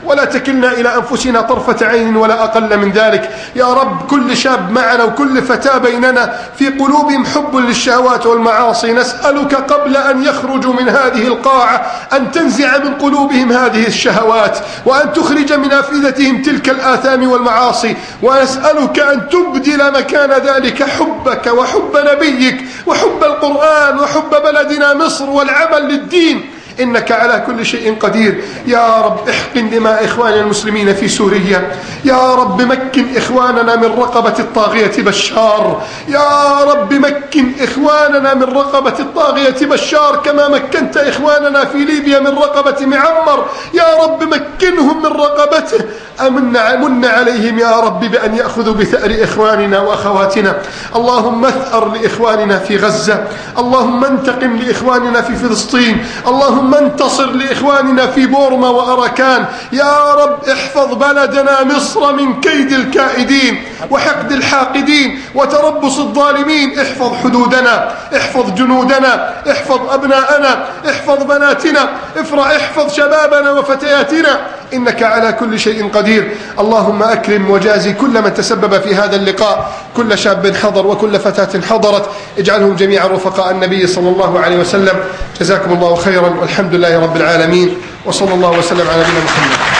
S8: ولا تكلنا إلى أنفسنا طرفة عين ولا أقل من ذلك. يا رب كل شاب معنا وكل فتاة بيننا في قلوبهم حب للشهوات والمعاصي، نسألك قبل أن يخرجوا من هذه القاعة أن تنزع من قلوبهم هذه الشهوات، وأن تخرج من أفئدتهم تلك الآثام والمعاصي، ونسألك أن تبدل مكان ذلك حبك وحب نبيك وحب القرآن وحب بلدنا مصر والعمل للدين، إنك على كل شيء قدير. يا رب احقن دماء إخوان المسلمين في سوريا، يا رب مكن إخواننا من رقبة الطاغية بشار، يا رب مكن إخواننا من رقبة الطاغية بشار كما مكنت إخواننا في ليبيا من رقبة معمر، يا رب مكنهم من رقبته. أمن من عليهم يا رب بأن يأخذوا بثأر إخواننا وأخواتنا. اللهم اثأر لإخواننا في غزة، اللهم انتقم لإخواننا في فلسطين، اللهم انتصر لإخواننا في بورما وأراكان. يا رب احفظ بلدنا مصر من كيد الكائدين وحقد الحاقدين وتربص الظالمين. احفظ حدودنا، احفظ جنودنا، احفظ أبناءنا، احفظ بناتنا، احفظ شبابنا وفتياتنا، إنك على كل شيء قدير. اللهم أكرم وجازي كل من تسبب في هذا اللقاء، كل شاب حضر وكل فتاة حضرت، اجعلهم جميعا رفقاء النبي صلى الله عليه وسلم. جزاكم الله خيرا والحمد لله رب العالمين، وصلى الله وسلم على نبينا محمد.